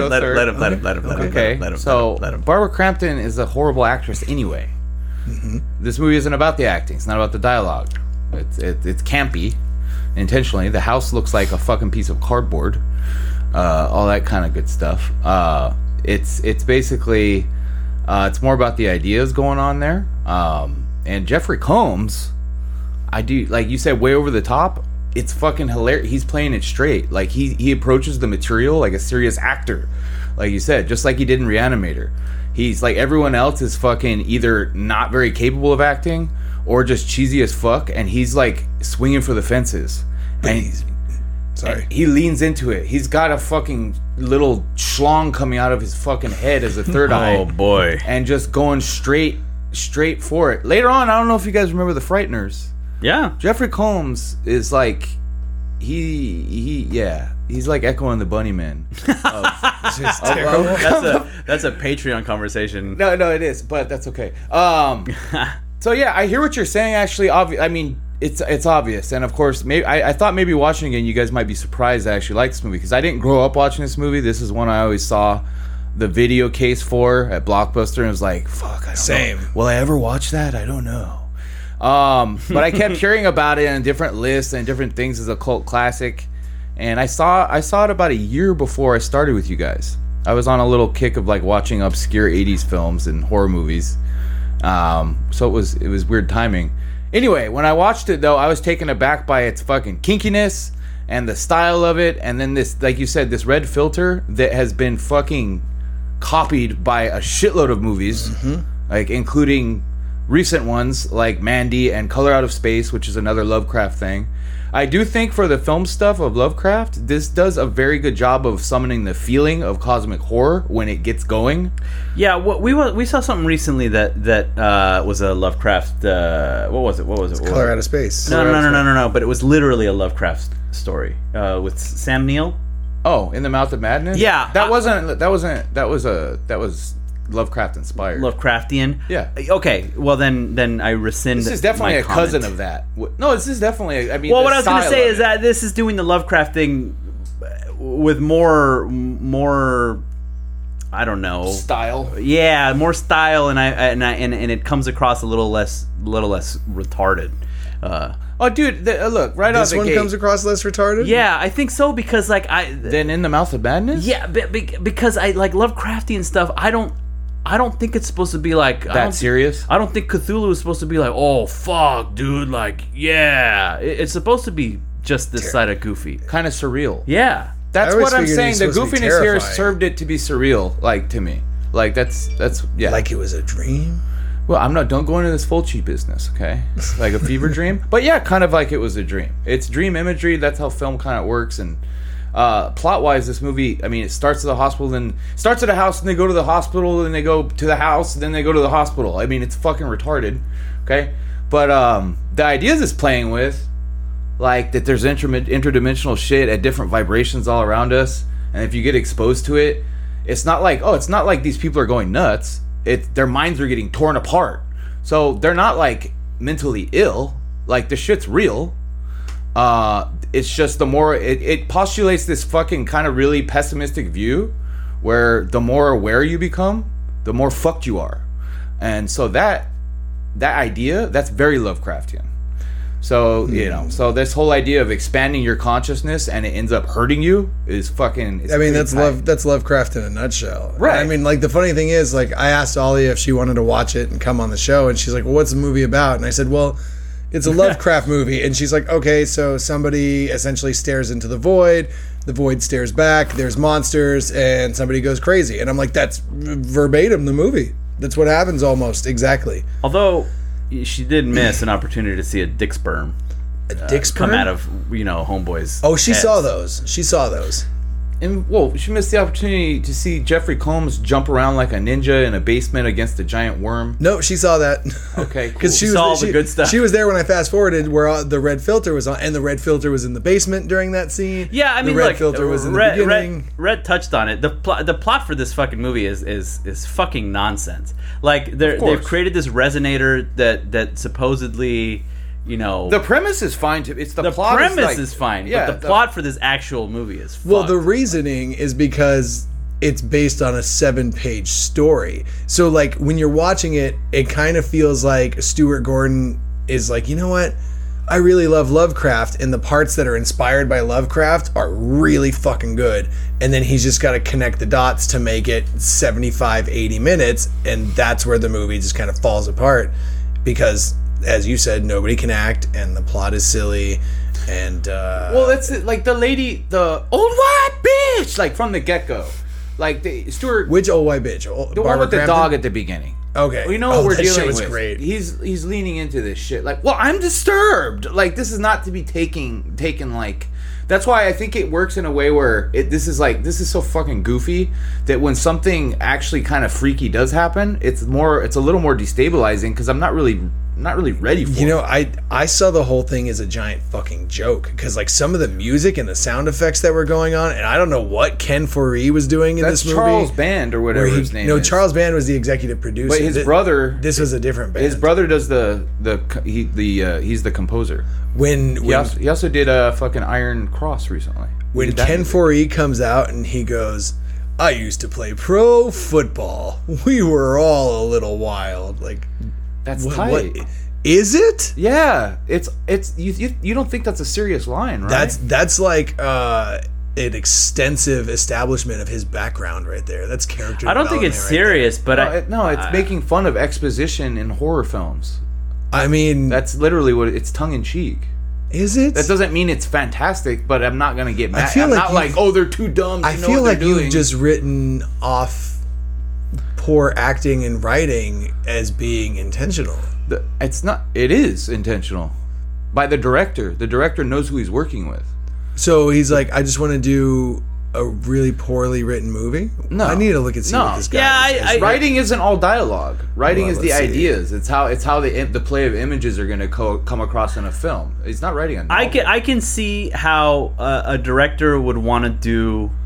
Okay, Barbara Crampton is a horrible actress anyway. This movie isn't about the acting. It's not about the dialogue. It's campy, intentionally. The house looks like a fucking piece of cardboard. All that kind of good stuff. It's basically it's more about the ideas going on there. And Jeffrey Combs, like you said, way over the top. It's fucking hilarious. He's playing it straight. Like he approaches the material like a serious actor, like you said, just like he did in Reanimator. He's like, everyone else is fucking either not very capable of acting or just cheesy as fuck, and he's like swinging for the fences. And he leans into it. He's got a fucking little schlong coming out of his fucking head as a third eye. Oh boy! And just going straight for it. Later on, I don't know if you guys remember The Frighteners. Yeah, Jeffrey Combs is like he's like Echo and the Bunnymen. Just terrible. That's a Patreon conversation. No, it is, but that's okay. So yeah, I hear what you're saying. Actually, it's obvious, and of course, maybe I thought maybe watching it again, you guys might be surprised I actually like this movie, because I didn't grow up watching this movie. This is one I always saw the video case for at Blockbuster, and it was like, fuck, I don't know. Will I ever watch that? I don't know. But I kept hearing about it on different lists and different things as a cult classic, and I saw it about a year before I started with you guys. I was on a little kick of watching obscure 80s films and horror movies. So it was weird timing. Anyway, when I watched it though, I was taken aback by its fucking kinkiness and the style of it, and then this, like you said, this red filter that has been fucking copied by a shitload of movies, including recent ones like Mandy and Color Out of Space, which is another Lovecraft thing. I do think for the film stuff of Lovecraft, this does a very good job of summoning the feeling of cosmic horror when it gets going. Yeah, we saw something recently that was a Lovecraft. What was it? Color Out of Space. No. But it was literally a Lovecraft story with Sam Neill. Oh, In the Mouth of Madness. Yeah, that was Lovecraft inspired. Lovecraftian. Yeah. Okay. Well, then I rescind. This is definitely my a cousin comment. of that. No, this is definitely. I mean, Well, the what I was going to style say of is it. that this is doing the Lovecraft thing with more. I don't know. Style. Yeah, more style, and it comes across a little less retarded. Oh, dude, look right out This the one gate. comes across less retarded. Yeah, I think so because Then In the Mouth of Madness. yeah, because I like Lovecraftian stuff. I don't think it's supposed to be like That serious? I don't think Cthulhu is supposed to be like, oh fuck, dude, like yeah. It's supposed to be just this side of goofy. Kind of surreal. Yeah. That's I always what I'm figured saying. he's The supposed to be goofiness here terrifying. served it to be surreal, like to me. Like that's yeah. Like it was a dream. Well, don't go into this Fulci business, okay? Like a fever dream. But yeah, kind of like it was a dream. It's dream imagery. That's how film kind of works. And plot-wise, this movie, I mean, it starts at the hospital, then starts at a house, and they go to the hospital, then they go to the house, then they go to the hospital. I mean, it's fucking retarded, okay? But the ideas it's playing with, like that there's interdimensional shit at different vibrations all around us, and if you get exposed to it, it's not like these people are going nuts. Their minds are getting torn apart. So they're not like mentally ill. Like the shit's real. It's just the more it postulates this fucking kind of really pessimistic view where the more aware you become, the more fucked you are. And so that idea, that's very Lovecraftian. So, so this whole idea of expanding your consciousness and it ends up hurting you is fucking... I mean, that's Lovecraft in a nutshell. Right. I mean, like, the funny thing is, like, I asked Ollie if she wanted to watch it and come on the show, and she's like, well, what's the movie about? And I said, well, it's a Lovecraft movie. And she's like, okay, so somebody essentially stares into the void stares back, there's monsters, and somebody goes crazy. And I'm like, that's verbatim the movie. That's what happens almost, exactly. Although she did miss an opportunity to see a dick sperm. Dick sperm? Come out of Homeboy's. Oh, she heads. saw those. She saw those. And whoa, she missed the opportunity to see Jeffrey Combs jump around like a ninja in a basement against a giant worm. No, she saw that. Okay, cool. Because she Saw all the good stuff. She was there when I fast forwarded where the red filter was on, and the red filter was in the basement during that scene. Yeah, I mean, the red look, filter was in the beginning. Red touched on it. The plot for this fucking movie is fucking nonsense. Like they've created this resonator that supposedly, the premise is fine. It's the plot. premise is fine. Yeah, but the plot for this actual movie is fucked. Well, the reasoning is because it's based on a 7-page story. So, like, when you're watching it, it kind of feels like Stuart Gordon is like, you know what? I really love Lovecraft, and the parts that are inspired by Lovecraft are really fucking good. And then he's just got to connect the dots to make it 75, 80 minutes, and that's where the movie just kind of falls apart. Because, as you said, nobody can act, and the plot is silly, and... well, that's it. Like, the lady, the old white bitch, like, from the get-go. Like, Stuart... Which old white bitch? The one with the dog at the beginning. Okay. Well, you know what we're that dealing shit was with. Great. He's leaning into this shit. Like, well, I'm disturbed. Like, this is not to be taken like. That's why I think it works in a way where this is so fucking goofy that when something actually kind of freaky does happen, it's a little more destabilizing because I'm not really ready for it. I saw the whole thing as a giant fucking joke because like some of the music and the sound effects that were going on, and I don't know what Ken Foree was doing in That's this movie. Charles Band or whatever his name is. No, Charles Band was the executive producer. But his brother. This was a different band. His brother does he's the composer. He also did a fucking Iron Cross recently. When Ken Foree comes out and he goes, I used to play pro football. We were all a little wild. Like, that's tight. What is it? Yeah, it's you don't think that's a serious line, right? That's like an extensive establishment of his background right there. That's character. I don't think it's serious, but it's making fun of exposition in horror films. I mean, that's literally what it's tongue in cheek. Is it? That doesn't mean it's fantastic, but I'm not gonna get mad. I feel I'm like not like, oh, they're too dumb. I feel like you've just written off poor acting and writing as being intentional. It's not. It is intentional by the director. The director knows who he's working with. So he's like, I just want to do a really poorly written movie. No, I need to look and see what this guy is. Writing isn't all dialogue. Writing is the ideas. It's how the play of images are going to come across in a film. He's not writing a novel. I can see how a director would want to do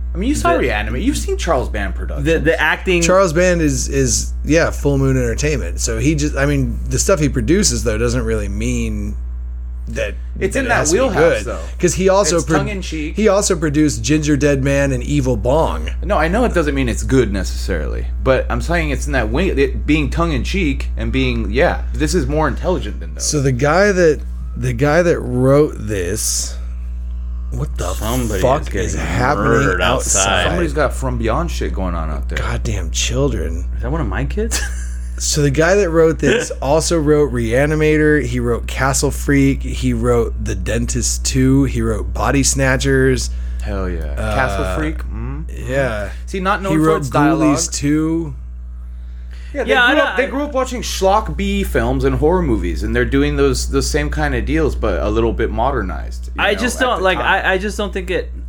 I mean, you saw Reanimate. You've seen Charles Band Productions. the acting. Charles Band is Full Moon Entertainment. So he just, I mean, the stuff he produces though doesn't really mean that It's in it that has to be wheelhouse, good. though. Because he also It's tongue-in-cheek. he also produced Ginger Dead Man and Evil Bong. No, I know it doesn't mean it's good necessarily, but I'm saying it's in that way, it being tongue in cheek and being this is more intelligent than those. So the guy that wrote this, what the Somebody fuck is is getting happening murdered outside? outside. Somebody's got From Beyond shit going on out there. Goddamn children. Is that one of my kids? So the guy that wrote this also wrote Reanimator. He wrote Castle Freak. He wrote The Dentist 2. He wrote Body Snatchers. Hell yeah, Castle Freak. Yeah. See, not He known for wrote its dialogue. Ghoulies 2. Yeah, Yeah, they grew up watching schlock B films and horror movies, and they're doing those same kind of deals, but a little bit modernized. you I know, just at don't the like. time. I just don't think it.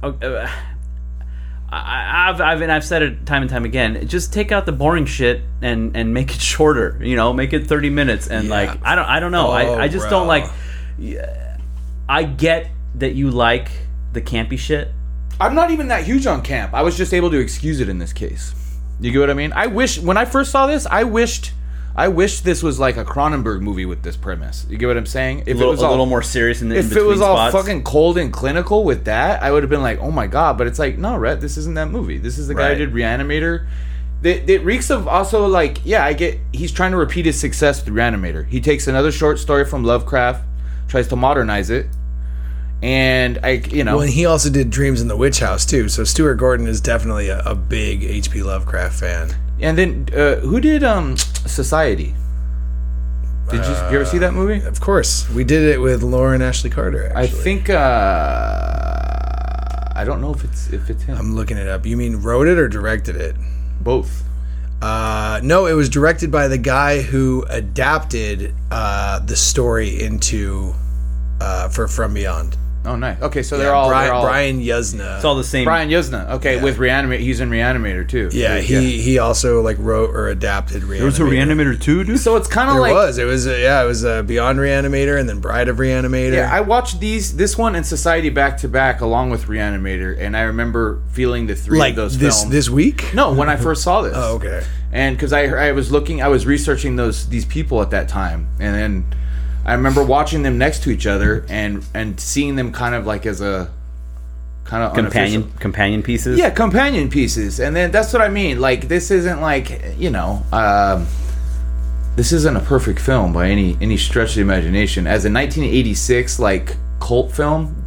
I've said it time and time again. Just take out the boring shit and make it shorter. You know, make it 30 minutes. And Yeah. like I don't know. I just bro. don't like. I get that you like the campy shit. I'm not even that huge on camp. I was just able to excuse it in this case. You get what I mean? I wish when I first saw this, I wished this was like a Cronenberg movie with this premise. You get what I'm saying? If A little more serious in the if it was all fucking cold and clinical with that, I would have been like, oh my god. But it's like, no, Rhett, this isn't that movie. This is the guy who Right. did Reanimator. It reeks of also like, yeah, I get he's trying to repeat his success with Reanimator. He takes another short story from Lovecraft, tries to modernize it, and Well, and he also did Dreams in the Witch House too. So Stuart Gordon is definitely a big H.P. Lovecraft fan. And then who did Society? Did you ever see that movie? Of course, we did it with Lauren Ashley Carter. Actually. I think I don't know if it's him. I'm looking it up. You mean wrote it or directed it? Both. No, it was directed by the guy who adapted the story into for From Beyond. Oh, nice. Okay, so they're all Brian Yuzna. It's all the same. Brian Yuzna. Okay, Yeah. with Reanimator, he's in Reanimator too. Yeah, he also like wrote or adapted Reanimator. There was a Reanimator 2, dude. So it's kind of There like was. It was Beyond Reanimator and then Bride of Reanimator. yeah. I watched this one and Society back to back along with Reanimator, and I remember feeling the three like of those this films. this week. No, when I first saw this. Oh, okay. And because I was researching these people at that time, and then I remember watching them next to each other and seeing them kind of like as a kind of unofficial- companion pieces. yeah, companion pieces. And then that's what I mean. Like this isn't like this isn't a perfect film by any stretch of the imagination. As a 1986 like cult film,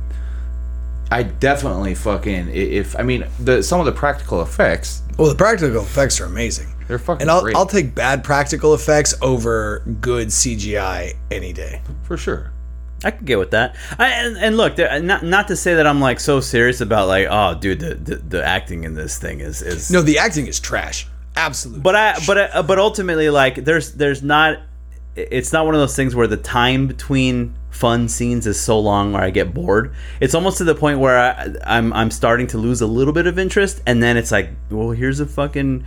I definitely fucking some of the practical effects. Well, the practical effects are amazing. They're fucking And great. I'll take bad practical effects over good CGI any day. For sure. I could get with that. And look, not to say that I'm like so serious about like, oh, dude, the acting in this thing is No, the acting is trash. Absolutely. But ultimately, like, there's not. It's not one of those things where the time between fun scenes is so long where I get bored. It's almost to the point where I'm starting to lose a little bit of interest, and then it's like, well, here's a fucking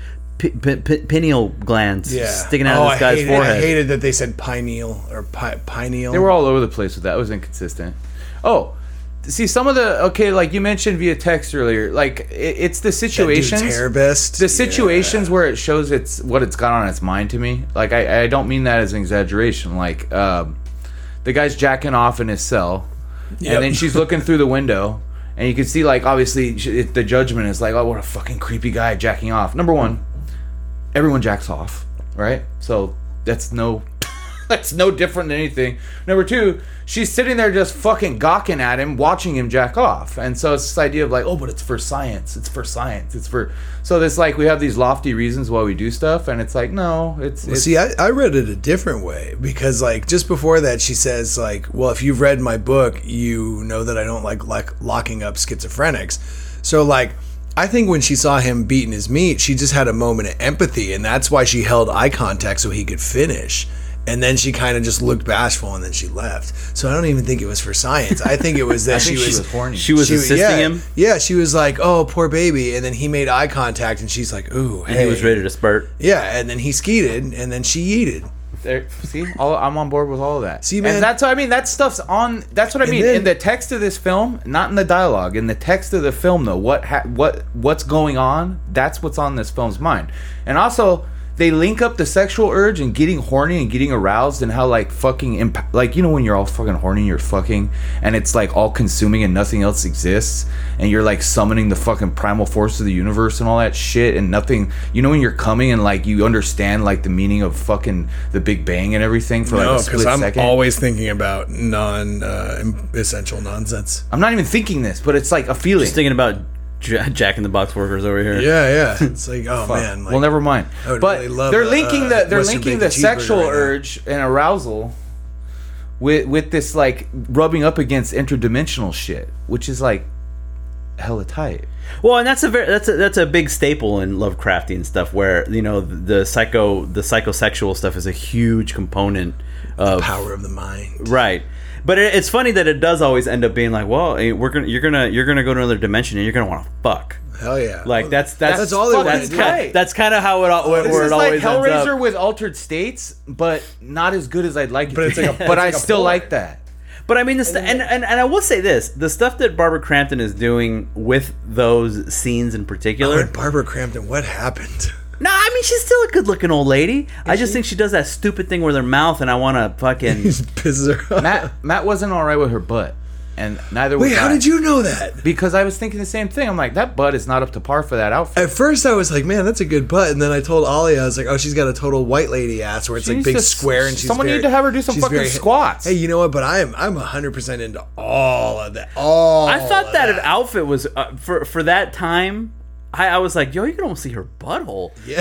pineal glands sticking out of this guy's forehead. I hated that they said pineal or pineal. They were all over the place with that. It was inconsistent. Oh, see, some of like you mentioned via text earlier, like it's the situations. hair best. The situations where it shows what it's got on its mind to me. Like I don't mean that as an exaggeration. Like the guy's jacking off in his cell, Yep. and then she's looking through the window, and you can see like obviously the judgment is like, oh, what a fucking creepy guy jacking off. Number one, everyone jacks off, right? So that's no different than anything. Number two, she's sitting there just fucking gawking at him, watching him jack off. And so it's this idea of like, oh, but it's for science. It's for science. So this like we have these lofty reasons why we do stuff, and it's like, no, it's See, I read it a different way because, like, just before that, she says, like, well, if you've read my book, you know that I don't like locking up schizophrenics. So, like, I think when she saw him beating his meat, she just had a moment of empathy, and that's why she held eye contact so he could finish. And then she kind of just looked bashful, and then she left. So I don't even think it was for science. I think it was that I think she was horny. She was assisting him. Yeah, she was like, "Oh, poor baby," and then he made eye contact, and she's like, "Ooh, hey." And he was ready to spurt. Yeah, and then he skeeted, and then she yeeted. There, see, I'm on board with all of that. See, man, and that's what I mean. That stuff's on. That's what I mean. In the text of this film, not in the dialogue. In the text of the film, though, what's going on? That's what's on this film's mind. And also, they link up the sexual urge and getting horny and getting aroused, and how like fucking like, you know, when you're all fucking horny, you're fucking, and it's like all consuming and nothing else exists, and you're like summoning the fucking primal force of the universe and all that shit, and nothing. You know, when you're coming and like you understand like the meaning of fucking the Big Bang and everything for like a split second. No, because I'm always thinking about non-essential nonsense. I'm not even thinking this, but it's like a feeling. Just thinking about Jack in the Box workers over here. Yeah. It's like, oh man. Like, well, never mind. But really love, they're linking the sexual urge and arousal with this like rubbing up against interdimensional shit, which is like hella tight. Well, and that's a big staple in Lovecraftian stuff, where, you know, the psychosexual stuff is a huge component of the power of the mind. Right. But it's funny that it does always end up being like, well, you're gonna go to another dimension and you're gonna want to fuck. Hell yeah! Like that's all they want to do. That's kind of how it always ends up. It's like Hellraiser with altered states, but not as good as I'd like it. But it's like but I still like that. But I mean, and I will say this: the stuff that Barbara Crampton is doing with those scenes in particular. And Barbara Crampton, what happened? No, I mean, she's still a good-looking old lady. I just think she does that stupid thing with her mouth, and I want to fucking pisses her off. Matt wasn't all right with her butt, and neither was I. Wait, how did you know that? Because I was thinking the same thing. I'm like, that butt is not up to par for that outfit. At first, I was like, man, that's a good butt, and then I told Ollie, I was like, oh, she's got a total white lady ass, where it's like big square, and she's someone need to have her do some fucking squats. Hey, you know what? But I'm 100% into all of that. I thought that outfit was for that time. I was like, yo, you can almost see her butthole. Yeah,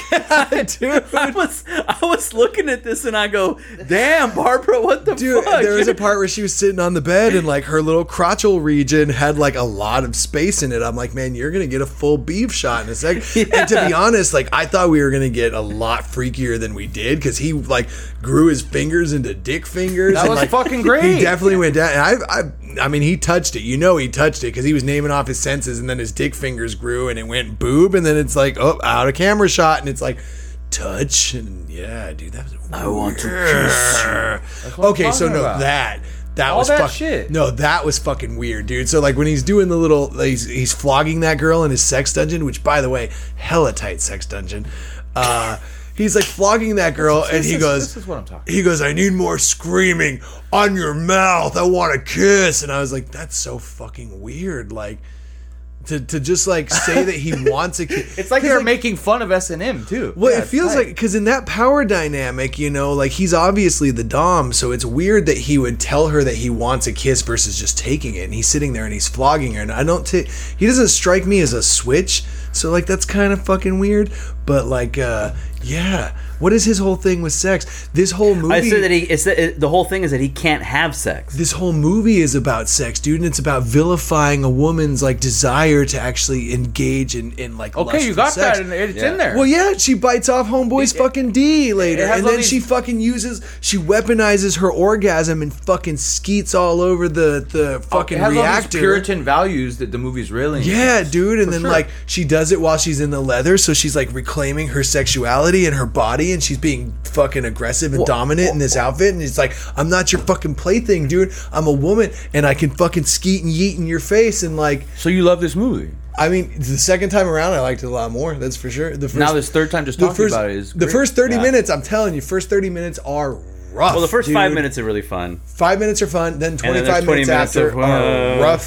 dude. I was looking at this and I go, damn, Barbara, what the fuck? There was a part where she was sitting on the bed and like her little crotchal region had like a lot of space in it. I'm like, man, you're gonna get a full beef shot in a second. Yeah. And to be honest, like I thought we were gonna get a lot freakier than we did, because he like grew his fingers into dick fingers. That was like, fucking great. He definitely went down. And I mean, he touched it. You know, he touched it because he was naming off his senses, and then his dick fingers grew, and it went boob, and then it's like, oh, out of camera shot, and it's like touch, and yeah, dude, that was weird. I want to kiss you. Okay, so no, that was that shit. No, that was fucking weird, dude. So like when he's doing the little, he's flogging that girl in his sex dungeon, which by the way, hella tight sex dungeon. He's like flogging that girl, and he goes, "This is what I'm talking about." He goes, "I need more screaming on your mouth. I want to kiss." And I was like, "That's so fucking weird." Like to just like say that he wants a kiss. It's like they're making fun of S&M too. Well, it feels like, because in that power dynamic, you know, like he's obviously the dom, so it's weird that he would tell her that he wants a kiss versus just taking it. And he's sitting there and he's flogging her, and he doesn't strike me as a switch. So like that's kind of fucking weird. But like, yeah. What is his whole thing with sex? This whole movie. I said that the whole thing is that he can't have sex. This whole movie is about sex, dude, and it's about vilifying a woman's like desire to actually engage in like. Okay, you got sex. that, and it's in there. Well, yeah, she bites off homeboy's fucking D later, and then she fucking she weaponizes her orgasm and fucking skeets all over the fucking it has reactor. All these Puritan values that the movie's railing. Yeah, dude, and then like she does it while she's in the leather, so she's like reclaiming her sexuality and her body, and she's being fucking aggressive and dominant in this outfit, and it's like, I'm not your fucking plaything, dude. I'm a woman, and I can fucking skeet and yeet in your face, and like. So you love this movie? I mean, the second time around, I liked it a lot more. That's for sure. Now this third time just talking about it is great. The first 30 minutes, I'm telling you, first 30 minutes are rough. Well, the first dude. 5 minutes are really fun. 5 minutes are fun, then 25 20 minutes after are rough.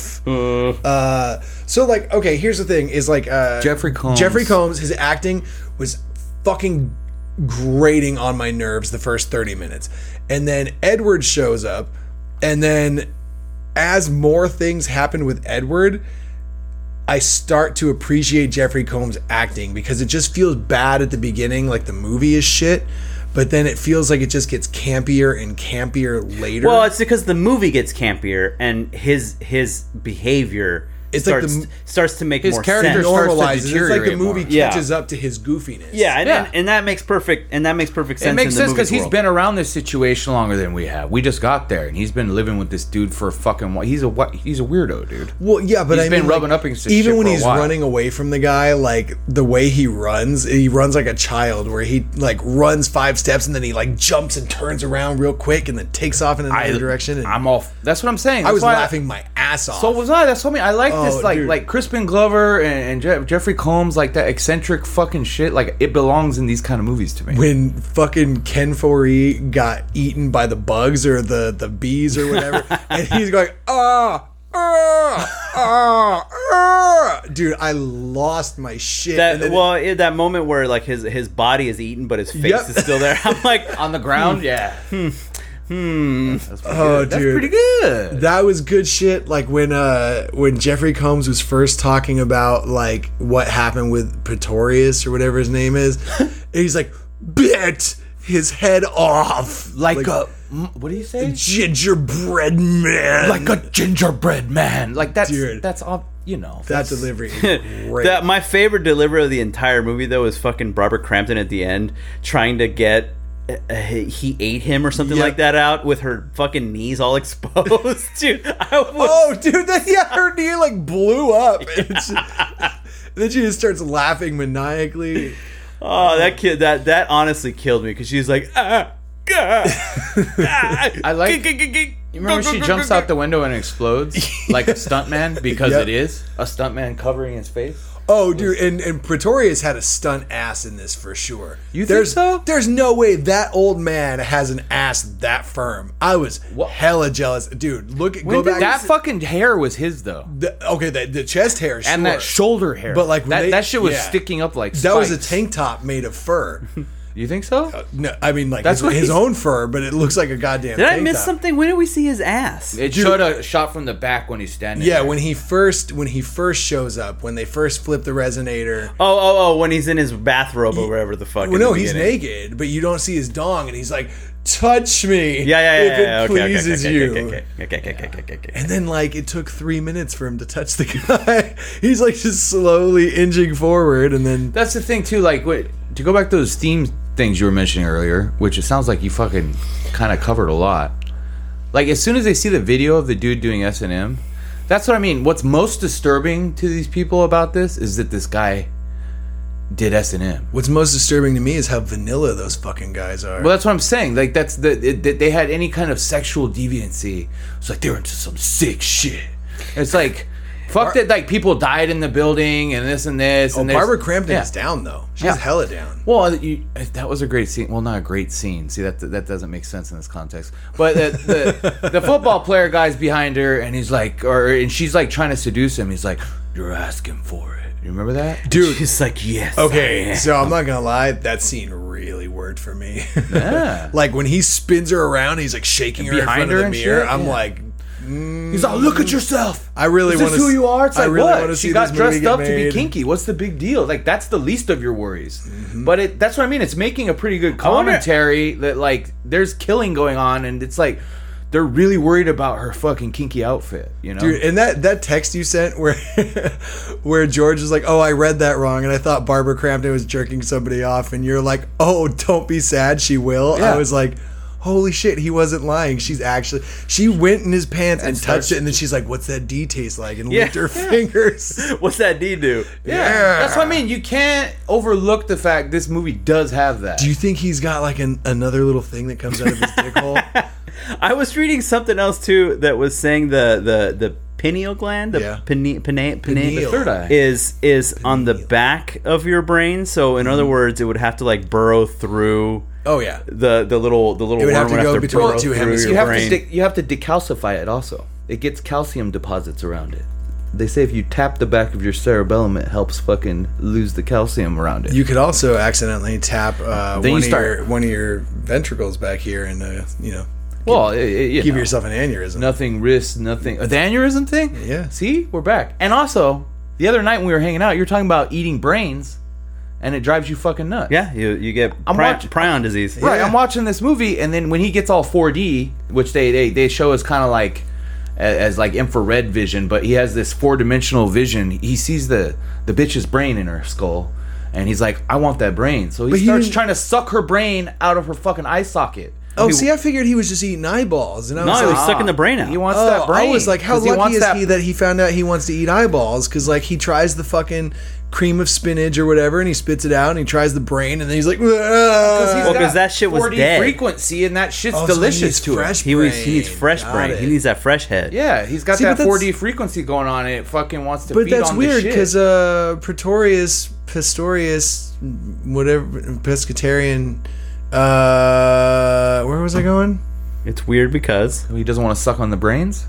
So like, okay, here's the thing: is like Jeffrey Combs, his acting was fucking grating on my nerves the first 30 minutes, and then Edward shows up, and then as more things happen with Edward, I start to appreciate Jeffrey Combs' acting, because it just feels bad at the beginning, like the movie is shit, but then it feels like it just gets campier and campier later. Well, it's because the movie gets campier and his behavior It's like starts to make his more character sense. starts to normalizes. It's like the deteriorate movie more. Yeah. catches up to his goofiness. Yeah, and, Yeah. and that makes perfect sense. It makes in sense the because movie's he's world. been around this situation longer than we have. We just got there, and he's been living with this dude for fucking. He's a weirdo, dude. Well, yeah, but He's I been mean, rubbing like, up against this even shit when for a he's while. running away from the guy, like the way he runs like a child, where he like runs 5 steps and then he like jumps and turns around real quick and then takes off in another direction. And I'm off. That's what I'm saying. I That's was why laughing my ass off. So was I. That's what I mean. I like this, dude. like Crispin Glover and Jeffrey Combs, like that eccentric fucking shit. Like it belongs in these kind of movies to me. when fucking Ken Foree got eaten by the bugs or the bees or whatever, and he's going, dude, I lost my shit. And then that moment where like his body is eaten, but his face Yep. is still there. I'm like, On the ground, yeah. That's pretty Oh, good. That's dude. pretty good. that was good shit. Like when Jeffrey Combs was first talking about like what happened with Pretorius or whatever his name is, and he's like, bit his head off Like a what do you say? gingerbread man. Like a gingerbread man. Like Dude. that's all. You know that delivery is great. my favorite delivery of the entire movie though is fucking Barbara Crampton at the end trying to get he ate him or something Yep. like that out with her fucking knees all exposed. Dude, Dude, her knee like blew up. And then she just starts laughing maniacally. Oh, that kid, that honestly killed me because she's like, I like. You remember when she jumps out the window and explodes like a stuntman because Yep. it is a stuntman covering his face. Oh, dude, and Pretorius had a stunt ass in this for sure. You think so? There's no way that old man has an ass that firm. I was hella jealous, dude. Go back. That fucking hair was his though, the chest hair, sure. and that shoulder hair. But, like, when that shit was yeah. sticking up like that was a spikes. tank top made of fur. You think so? No, I mean like That's what his he's- own fur, but it looks like a goddamn. Did I tank miss top. something? When did we see his ass? It showed a shot from the back when he's standing. Yeah, there. when he first shows up, when they first flip the resonator. Oh, when he's in his bathrobe or whatever the fuck. Well, in the no, he's beginning. naked, but you don't see his dong, and he's like, "Touch me, Yeah. if it Okay, pleases you." Okay. And then, like, it took 3 minutes for him to touch the guy. He's like just slowly inching forward, and then That's the thing too. Like, to go back to those theme things you were mentioning earlier, which it sounds like you fucking kind of covered a lot. Like, as soon as they see the video of the dude doing S&M, that's what I mean. What's most disturbing to these people about this is that this guy did S&M. what's most disturbing to me is how vanilla those fucking guys are. Well, that's what I'm saying. Like, that's they had any kind of sexual deviancy. It's like they're into some sick shit. It's like, fuck that. Like, people died in the building and this and this. And Barbara Crampton yeah. is down though. She's Yeah. hella down. Well, that was a great scene. Well, not a great scene. See, that doesn't make sense in this context. But the football player guy's behind her, and he's like, and she's like trying to seduce him. He's like, "You're asking for it." You remember that, Dude, She's like, yes. okay, so I'm not gonna lie, that scene really worked for me. Yeah. Like when he spins her around, he's like shaking her in Behind front her of the and mirror. shit? I'm Yeah. like, He's like, "Look at yourself. I really Is want this to. who you are?" It's like, I really what? want to see She got this movie dressed get up to be made. kinky. What's the big deal? Like, that's the least of your worries. But that's what I mean. It's making a pretty good wonder- commentary that like there's killing going on, and it's like they're really worried about her fucking kinky outfit. You know, Dude, and that text you sent where where George was like, "Oh, I read that wrong, and I thought Barbara Crampton was jerking somebody off," and you're like, "Oh, don't be sad, she will." Yeah. I was like, "Holy shit, he wasn't lying. She went in his pants and touched it, and then she's like, 'What's that D taste like?' and licked her fingers." What's that D do? Yeah, that's what I mean. You can't overlook the fact this movie does have that. Do you think he's got like another little thing that comes out of his dick hole? I was reading something else too that was saying the pineal gland, the Yeah. pineal, Pineal. third eye. is on the back of your brain. So in other words, it would have to like burrow through Oh yeah. the little would worm have to would go have to between burrow the two through hemispheres. your You have brain. to you have to decalcify it also. It gets calcium deposits around it. They say if you tap the back of your cerebellum, it helps fucking lose the calcium around it. You could also accidentally tap you start- one of your ventricles back here and well, give yourself an aneurysm. nothing risk, nothing. The aneurysm thing? Yeah. See, we're back. And also, the other night when we were hanging out, you were talking about eating brains, and it drives you fucking nuts. Yeah, you get I'm watching- prion disease. Right, Yeah. I'm watching this movie, and then when he gets all 4D, which they show as kind of like as like infrared vision, but he has this 4-dimensional vision. He sees the bitch's brain in her skull, and he's like, I want that brain. So he starts trying to suck her brain out of her fucking eye socket. Oh, see, I figured he was just eating eyeballs, and I was No, he like, was sucking the brain out. He wants that brain. I was like, how 'Cause lucky is that- he that he found out he wants to eat eyeballs? Because like he tries the fucking cream of spinach or whatever, and he spits it out, and he tries the brain, and then he's like, Well, 'cause that shit was 4D dead. frequency, and that shit's Oh, so he delicious needs to him. fresh He needs fresh Got brain. it. He needs that fresh head. Yeah, he's got See, that but that's- 4D frequency going on, and it fucking wants to But feed that's on weird the shit. because Pistorius, whatever, pescatarian. Where was I going? It's weird because He doesn't want to suck on the brains?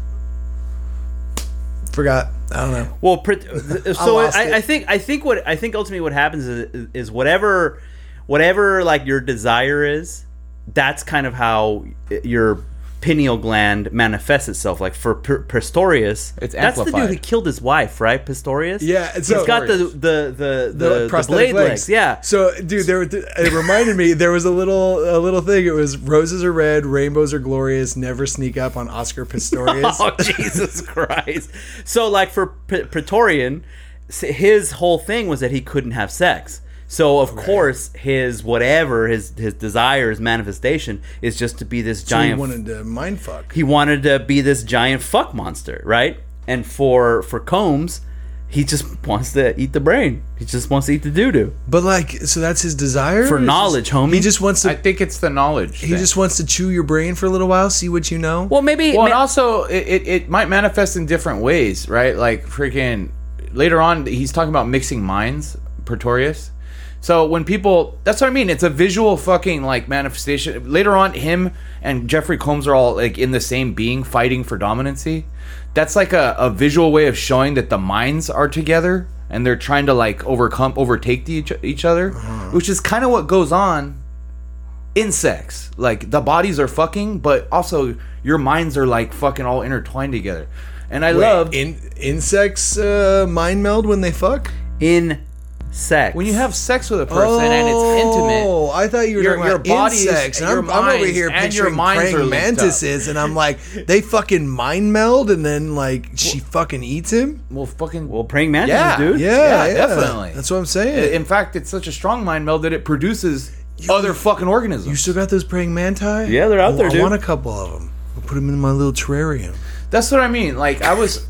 Forgot. I don't know. well, so lost it. I think ultimately what happens is whatever like your desire is, that's kind of how your pineal gland manifests itself. Like for Pistorius, It's that's the amplified. dude who killed his wife, right? Pistorius. Yeah, he's so- got the prosthetic blade legs. Yeah. So, dude, it reminded me. There was a little thing. It was roses are red, rainbows are glorious. Never sneak up on Oscar Pistorius. Oh, Jesus Christ. So, like, for Praetorian, his whole thing was that he couldn't have sex. So, of course, his whatever, his desire, his manifestation is just to be this So he giant... wanted to mind fuck. He wanted to be this giant fuck monster, right? And for Combs, he just wants to eat the brain. He just wants to eat the doo-doo. But like, so that's his desire For It's knowledge, just, homie. He just wants to. I think it's the knowledge. he just wants to chew your brain for a little while, see what you know. Well, maybe... Well, and also, it might manifest in different ways, right? Like, freaking... Later on, he's talking about mixing minds, Pretorius. So when people... That's what I mean. It's a visual fucking, like, manifestation. Later on, him and Jeffrey Combs are all, like, in the same being, fighting for dominancy. That's, like, a visual way of showing that the minds are together, and they're trying to, like, overtake each other, which is kind of what goes on in sex. Like, the bodies are fucking, but also your minds are, like, fucking all intertwined together. And I love... insects mind meld when they fuck. in sex. When you have sex with a person and it's intimate, Oh, I thought you were Your- talking about your bodies, insects. And your I'm over minds, here and your picturing minds are praying linked up. mantises, and I'm like, they fucking mind meld, and then like she fucking eats him. well, fucking... Well, praying mantises, Yeah. dude. Yeah, definitely. That's what I'm saying. In fact, it's such a strong mind meld that it produces other fucking organisms. You still got those praying manti? Yeah, they're out there, I dude. want a couple of them. I'll put them in my little terrarium. That's what I mean. Like, I was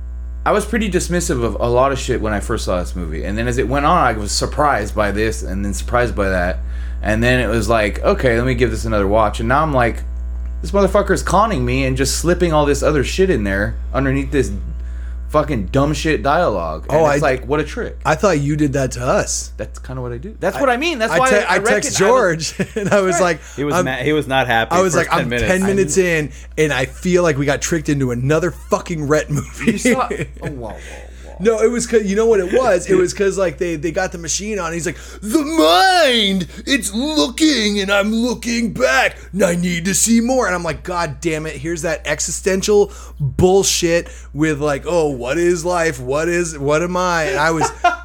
pretty dismissive of a lot of shit when I first saw this movie. And then as it went on, I was surprised by this and then surprised by that. And then it was like, okay, let me give this another watch. And now I'm like, this motherfucker's conning me and just slipping all this other shit in there underneath this fucking dumb shit dialogue. And it's like, what a trick. I thought you did that to us. That's kind of what I do. That's what I mean. That's why I text George, and I was like, He was he was not happy. I was first like, I'm 10 minutes in, and I feel like we got tricked into another fucking Rhett movie. You saw, oh, whoa. No, it was cause you know what it was. It was because like they got the machine on. He's like, the mind, it's looking, and I'm looking back. And I need to see more. And I'm like, God damn it! Here's that existential bullshit with like, oh, what is life? What am I? And I'm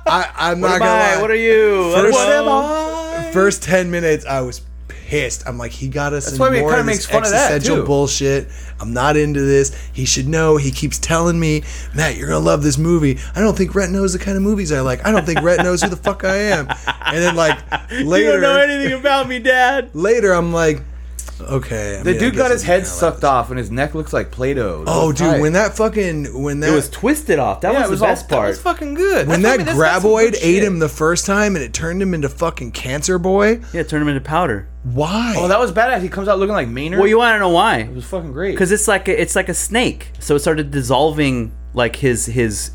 not gonna lie. What are you? First- What am I? First 10 minutes, I was pissed. I'm like, he got us. That's in why we more kinda of this makes fun of that, existential too. bullshit. I'm not into this. He should know. He keeps telling me, Matt, you're gonna love this movie. I don't think Rhett knows the kind of movies I like. I don't think Rhett knows who the fuck I am. And then like You don't know later, anything about me, Dad. I'm like, okay. I The mean, I dude guess got his it's head kinda like sucked this. off and his neck looks like Play-Doh. Oh, dude, when that It was twisted off. That was the best That part. was fucking good. when That's that what I mean, that's some graboid good ate shit. him the first time and it turned him into fucking Cancer Boy. Yeah, turn him into powder. Why? Oh, that was badass. He comes out looking like Maynard. Well, you want to know why? It was fucking great. Because it's like a snake. So it started dissolving like his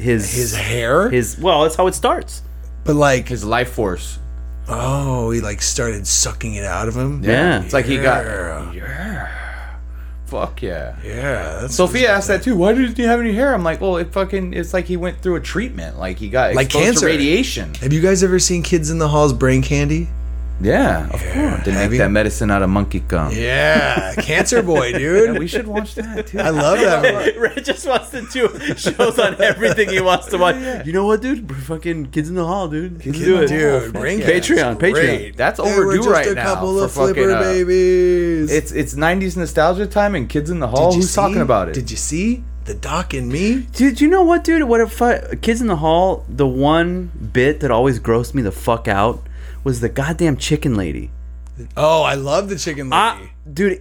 hair. well, that's how it starts. But like, his life force. oh, he like started sucking it out of him. Yeah. It's like he got. Yeah. Fuck yeah. Yeah, that's Sophia asked that too. Why didn't he have any hair? I'm like, well, it's like he went through a treatment. Like he got Like exposed cancer. to radiation. Have you guys ever seen Kids in the Hall's brain candy? Yeah, of course. They Have make you? that medicine out of monkey cum. Yeah, Cancer Boy, dude. Yeah, we should watch that too. I love that movie. Red just wants to do shows on everything he wants to watch. You know what, dude? Fucking Kids in the Hall, dude. Let's do it. Dude, brain Patreon, candy's Patreon. great. That's They were overdue just right a now couple for of flipper fucking, babies. It's 90s nostalgia time and Kids in the Hall. Did you Who's see? talking about it? Did you see The Doc and Me? Dude, you know what, dude? What if Kids in the Hall, the one bit that always grossed me the fuck out was the goddamn chicken lady. Oh, I love the chicken lady. Dude,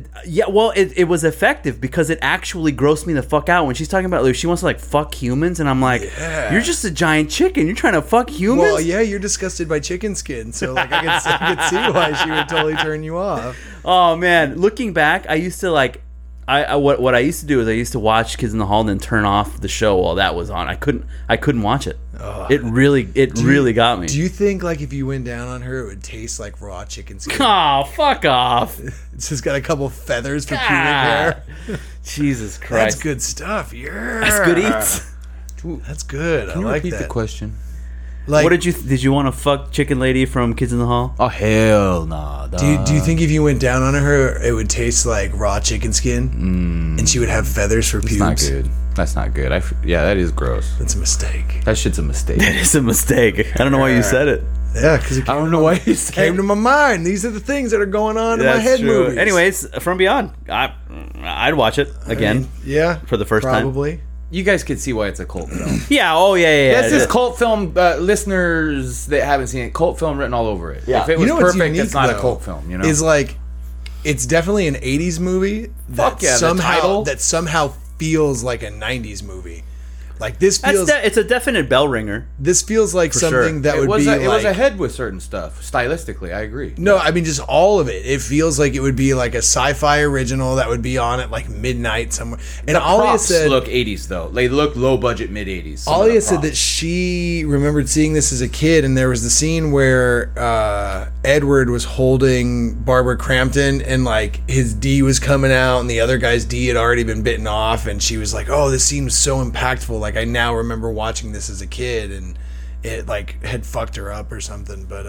it was effective because it actually grossed me the fuck out when she's talking about, like, she wants to, like, fuck humans, and I'm like, you're just a giant chicken. You're trying to fuck humans? Well, yeah, you're disgusted by chicken skin, so, like, I could see why she would totally turn you off. Oh, man. Looking back, I used to, like, what I used to do is I used to watch Kids in the Hall and then turn off the show while that was on. I couldn't watch it. It really got me. Do you think, like, if you went down on her, it would taste like raw chicken skin? Oh, fuck off. It's just got a couple feathers for pubic hair. Jesus Christ. That's good stuff. Yeah. That's good eats. That's good. Can you I like repeat that. the question? Like, What did you want to fuck chicken lady from Kids in the Hall? Oh, hell nah. do you think if you went down on her, it would taste like raw chicken skin, and she would have feathers for pubes? That's not good. That's not good. Yeah, that is gross. That's a mistake. That shit's a mistake. That is a mistake. I don't know why you said it. Yeah, because it I don't know why you came to my mind. These are the things that are going on in my That's head true. movies. Anyways, From Beyond. I'd watch it again. Yeah, For the first time. probably. You guys can see why it's a cult film. Yeah. Oh yeah. That's just cult film. Listeners that haven't seen it, cult film written all over it. Yeah. If it was You know what's perfect, unique, it's not a though, cult film. You know, Is like, it's definitely an '80s movie Fuck yeah, the title. that somehow feels like a '90s movie. Like this feels it's a definite bell ringer. this feels like something sure. that it would was be it was like, ahead with certain stuff stylistically. I agree. No, I mean just all of it. It feels like it would be like a sci-fi original that would be on at like midnight somewhere. And Alia Props said, look 80s though. They look low budget mid 80s. Alia said that she remembered seeing this as a kid, and there was the scene where Edward was holding Barbara Crampton, and like his D was coming out, and the other guy's D had already been bitten off, and she was like, "Oh, this scene was so impactful. Like I now remember watching this as a kid, and it like had fucked her up or something." But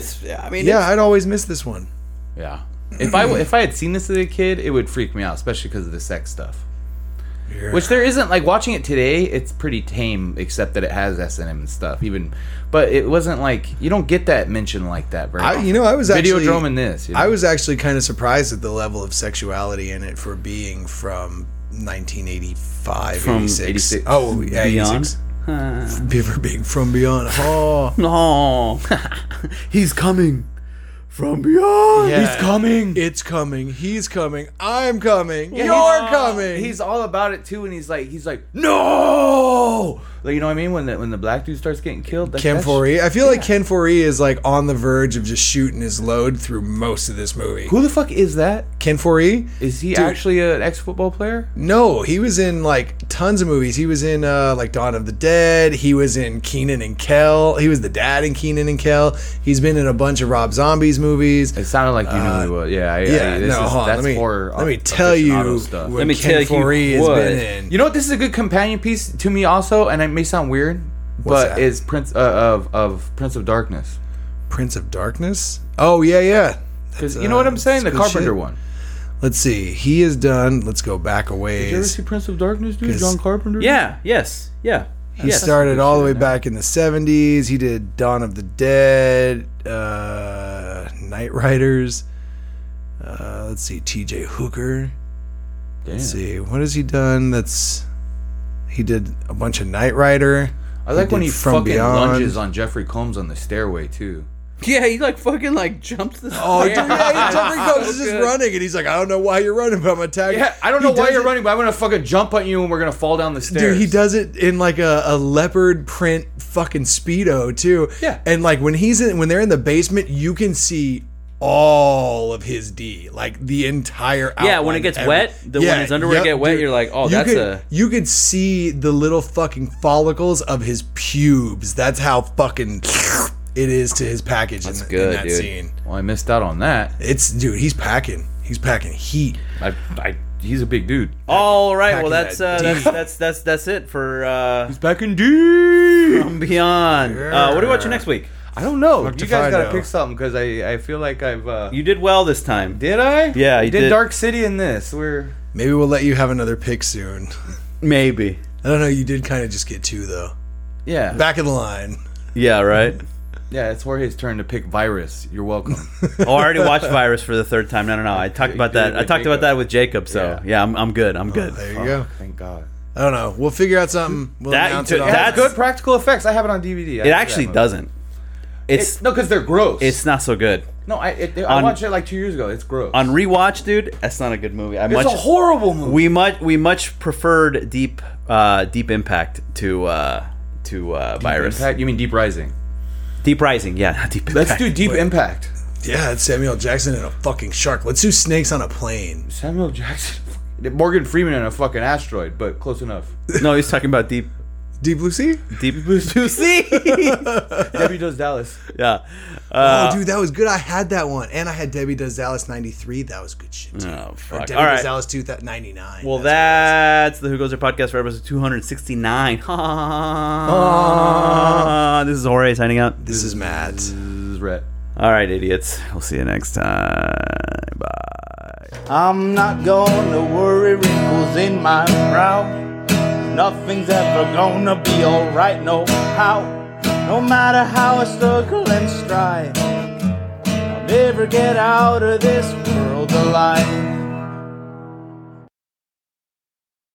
I'd always miss this one. Yeah. If I had seen this as a kid, it would freak me out, especially because of the sex stuff. Yeah. Which there isn't. Like watching it today, it's pretty tame, except that it has S&M and stuff. But it wasn't like you don't get that mention like that very often. I was actually Videodrome in this. You know? I was actually kind of surprised at the level of sexuality in it for being from 1985, From 86. 86. Oh, yeah, Beyond? 86. For being from beyond. Oh, No. He's coming from beyond. Yeah. He's coming. It's coming. He's coming. I'm coming. Yeah, You're coming. He's all about it too, and he's like, no. Like, you know what I mean? When the black dude starts getting killed, Ken Foree. I feel like Ken Foree is like on the verge of just shooting his load through most of this movie. Who the fuck is that? Ken Foree? Is he Dude. actually an ex-football player? No, he was in like tons of movies. He was in like Dawn of the Dead. He was in Kenan and Kel. He was the dad in Kenan and Kel. He's been in a bunch of Rob Zombie's movies. It sounded like you knew who he was. Yeah, Hold on. that's Let me tell you stuff. what Let me Ken tell you Foree has what. been in. You know what? This is a good companion piece to me also, and it may sound weird, What's but that? is Prince of Prince of Darkness. Prince of Darkness? Oh, yeah. Because you know what I'm saying? The good Carpenter shit. one. Let's see. He has done. Let's go back a Did you ever ways. see Prince of Darkness, dude? 'Cause- John Carpenter? Yeah. Yes. Yeah. He Yes. started all the way shit, back in the 70s. He did Dawn of the Dead, Night Riders. Let's see. T.J. Hooker. Damn. Let's see. What has he done? He did a bunch of Knight Rider. I like when did he From fucking Beyond. lunges on Jeffrey Combs on the stairway too. Yeah. He like fucking like jumps the. Oh, dude, yeah, Jeffrey Combs is So just good. running, and he's like, I don't know why you're running, but I'm attacking. Yeah, I don't know He why does you're it- running, but I'm gonna fucking jump on you and we're gonna fall down the stairs. Dude, he does it in like a leopard print fucking Speedo too. Yeah. And like when they're in the basement, you can see all of his D, like the entire outline. Yeah, when it gets wet, when his underwear get wet, you're like, oh, you could see the little fucking follicles of his pubes. That's how fucking it is to his package in good, that dude. scene. Well, I missed out on that. He's packing heat. He's a big dude. All right. Well, Packing that's that that's it for He's back in D. From Beyond. What are we watching next week? I don't know. Fuck You if guys I gotta know. pick something because I feel like I've. You did well this time. Did I? Yeah, you did. Dark City in this. Maybe we'll let you have another pick soon. Maybe. I don't know. You did kind of just get two though. Yeah. Back of the line. Yeah. Right. Yeah, it's Jorge's turn to pick Virus. You're welcome. Oh, I already watched Virus for the third time. No. I talked about that. I talked about that with Jacob. So yeah, I'm good. I'm good. There you go. Thank God. I don't know. We'll figure out something. We'll That- announce it. that- On It has That's- good practical effects. I have it on DVD. It actually doesn't. It's No, because they're gross. it's not so good. No, I On- watched it like 2 years ago. It's gross. On rewatch, dude, that's not a good movie. it's a horrible movie. We much preferred Deep Impact to Virus. Impact? You mean Deep Rising? Deep Rising, yeah, not Deep Impact. Let's do Deep Impact. Yeah, it's Samuel Jackson and a fucking shark. Let's do Snakes on a Plane. Samuel Jackson. Morgan Freeman and a fucking asteroid, but close enough. No, he's talking about Deep Blue Sea? Blue Sea. Debbie Does Dallas. Yeah. Oh, dude, that was good. I had that one. And I had Debbie Does Dallas 93. That was good shit, too. Oh, Or fuck. Debbie All Does right. Dallas 99. Well, that's the Who Goes There podcast for episode 269. This is Jorge signing out. This is Matt. This is Rhett. All right, idiots. We'll see you next time. Bye. I'm not gonna worry wrinkles in my brow. Nothing's ever gonna be alright, no how. No matter how I struggle and strive, I'll never get out of this world alive.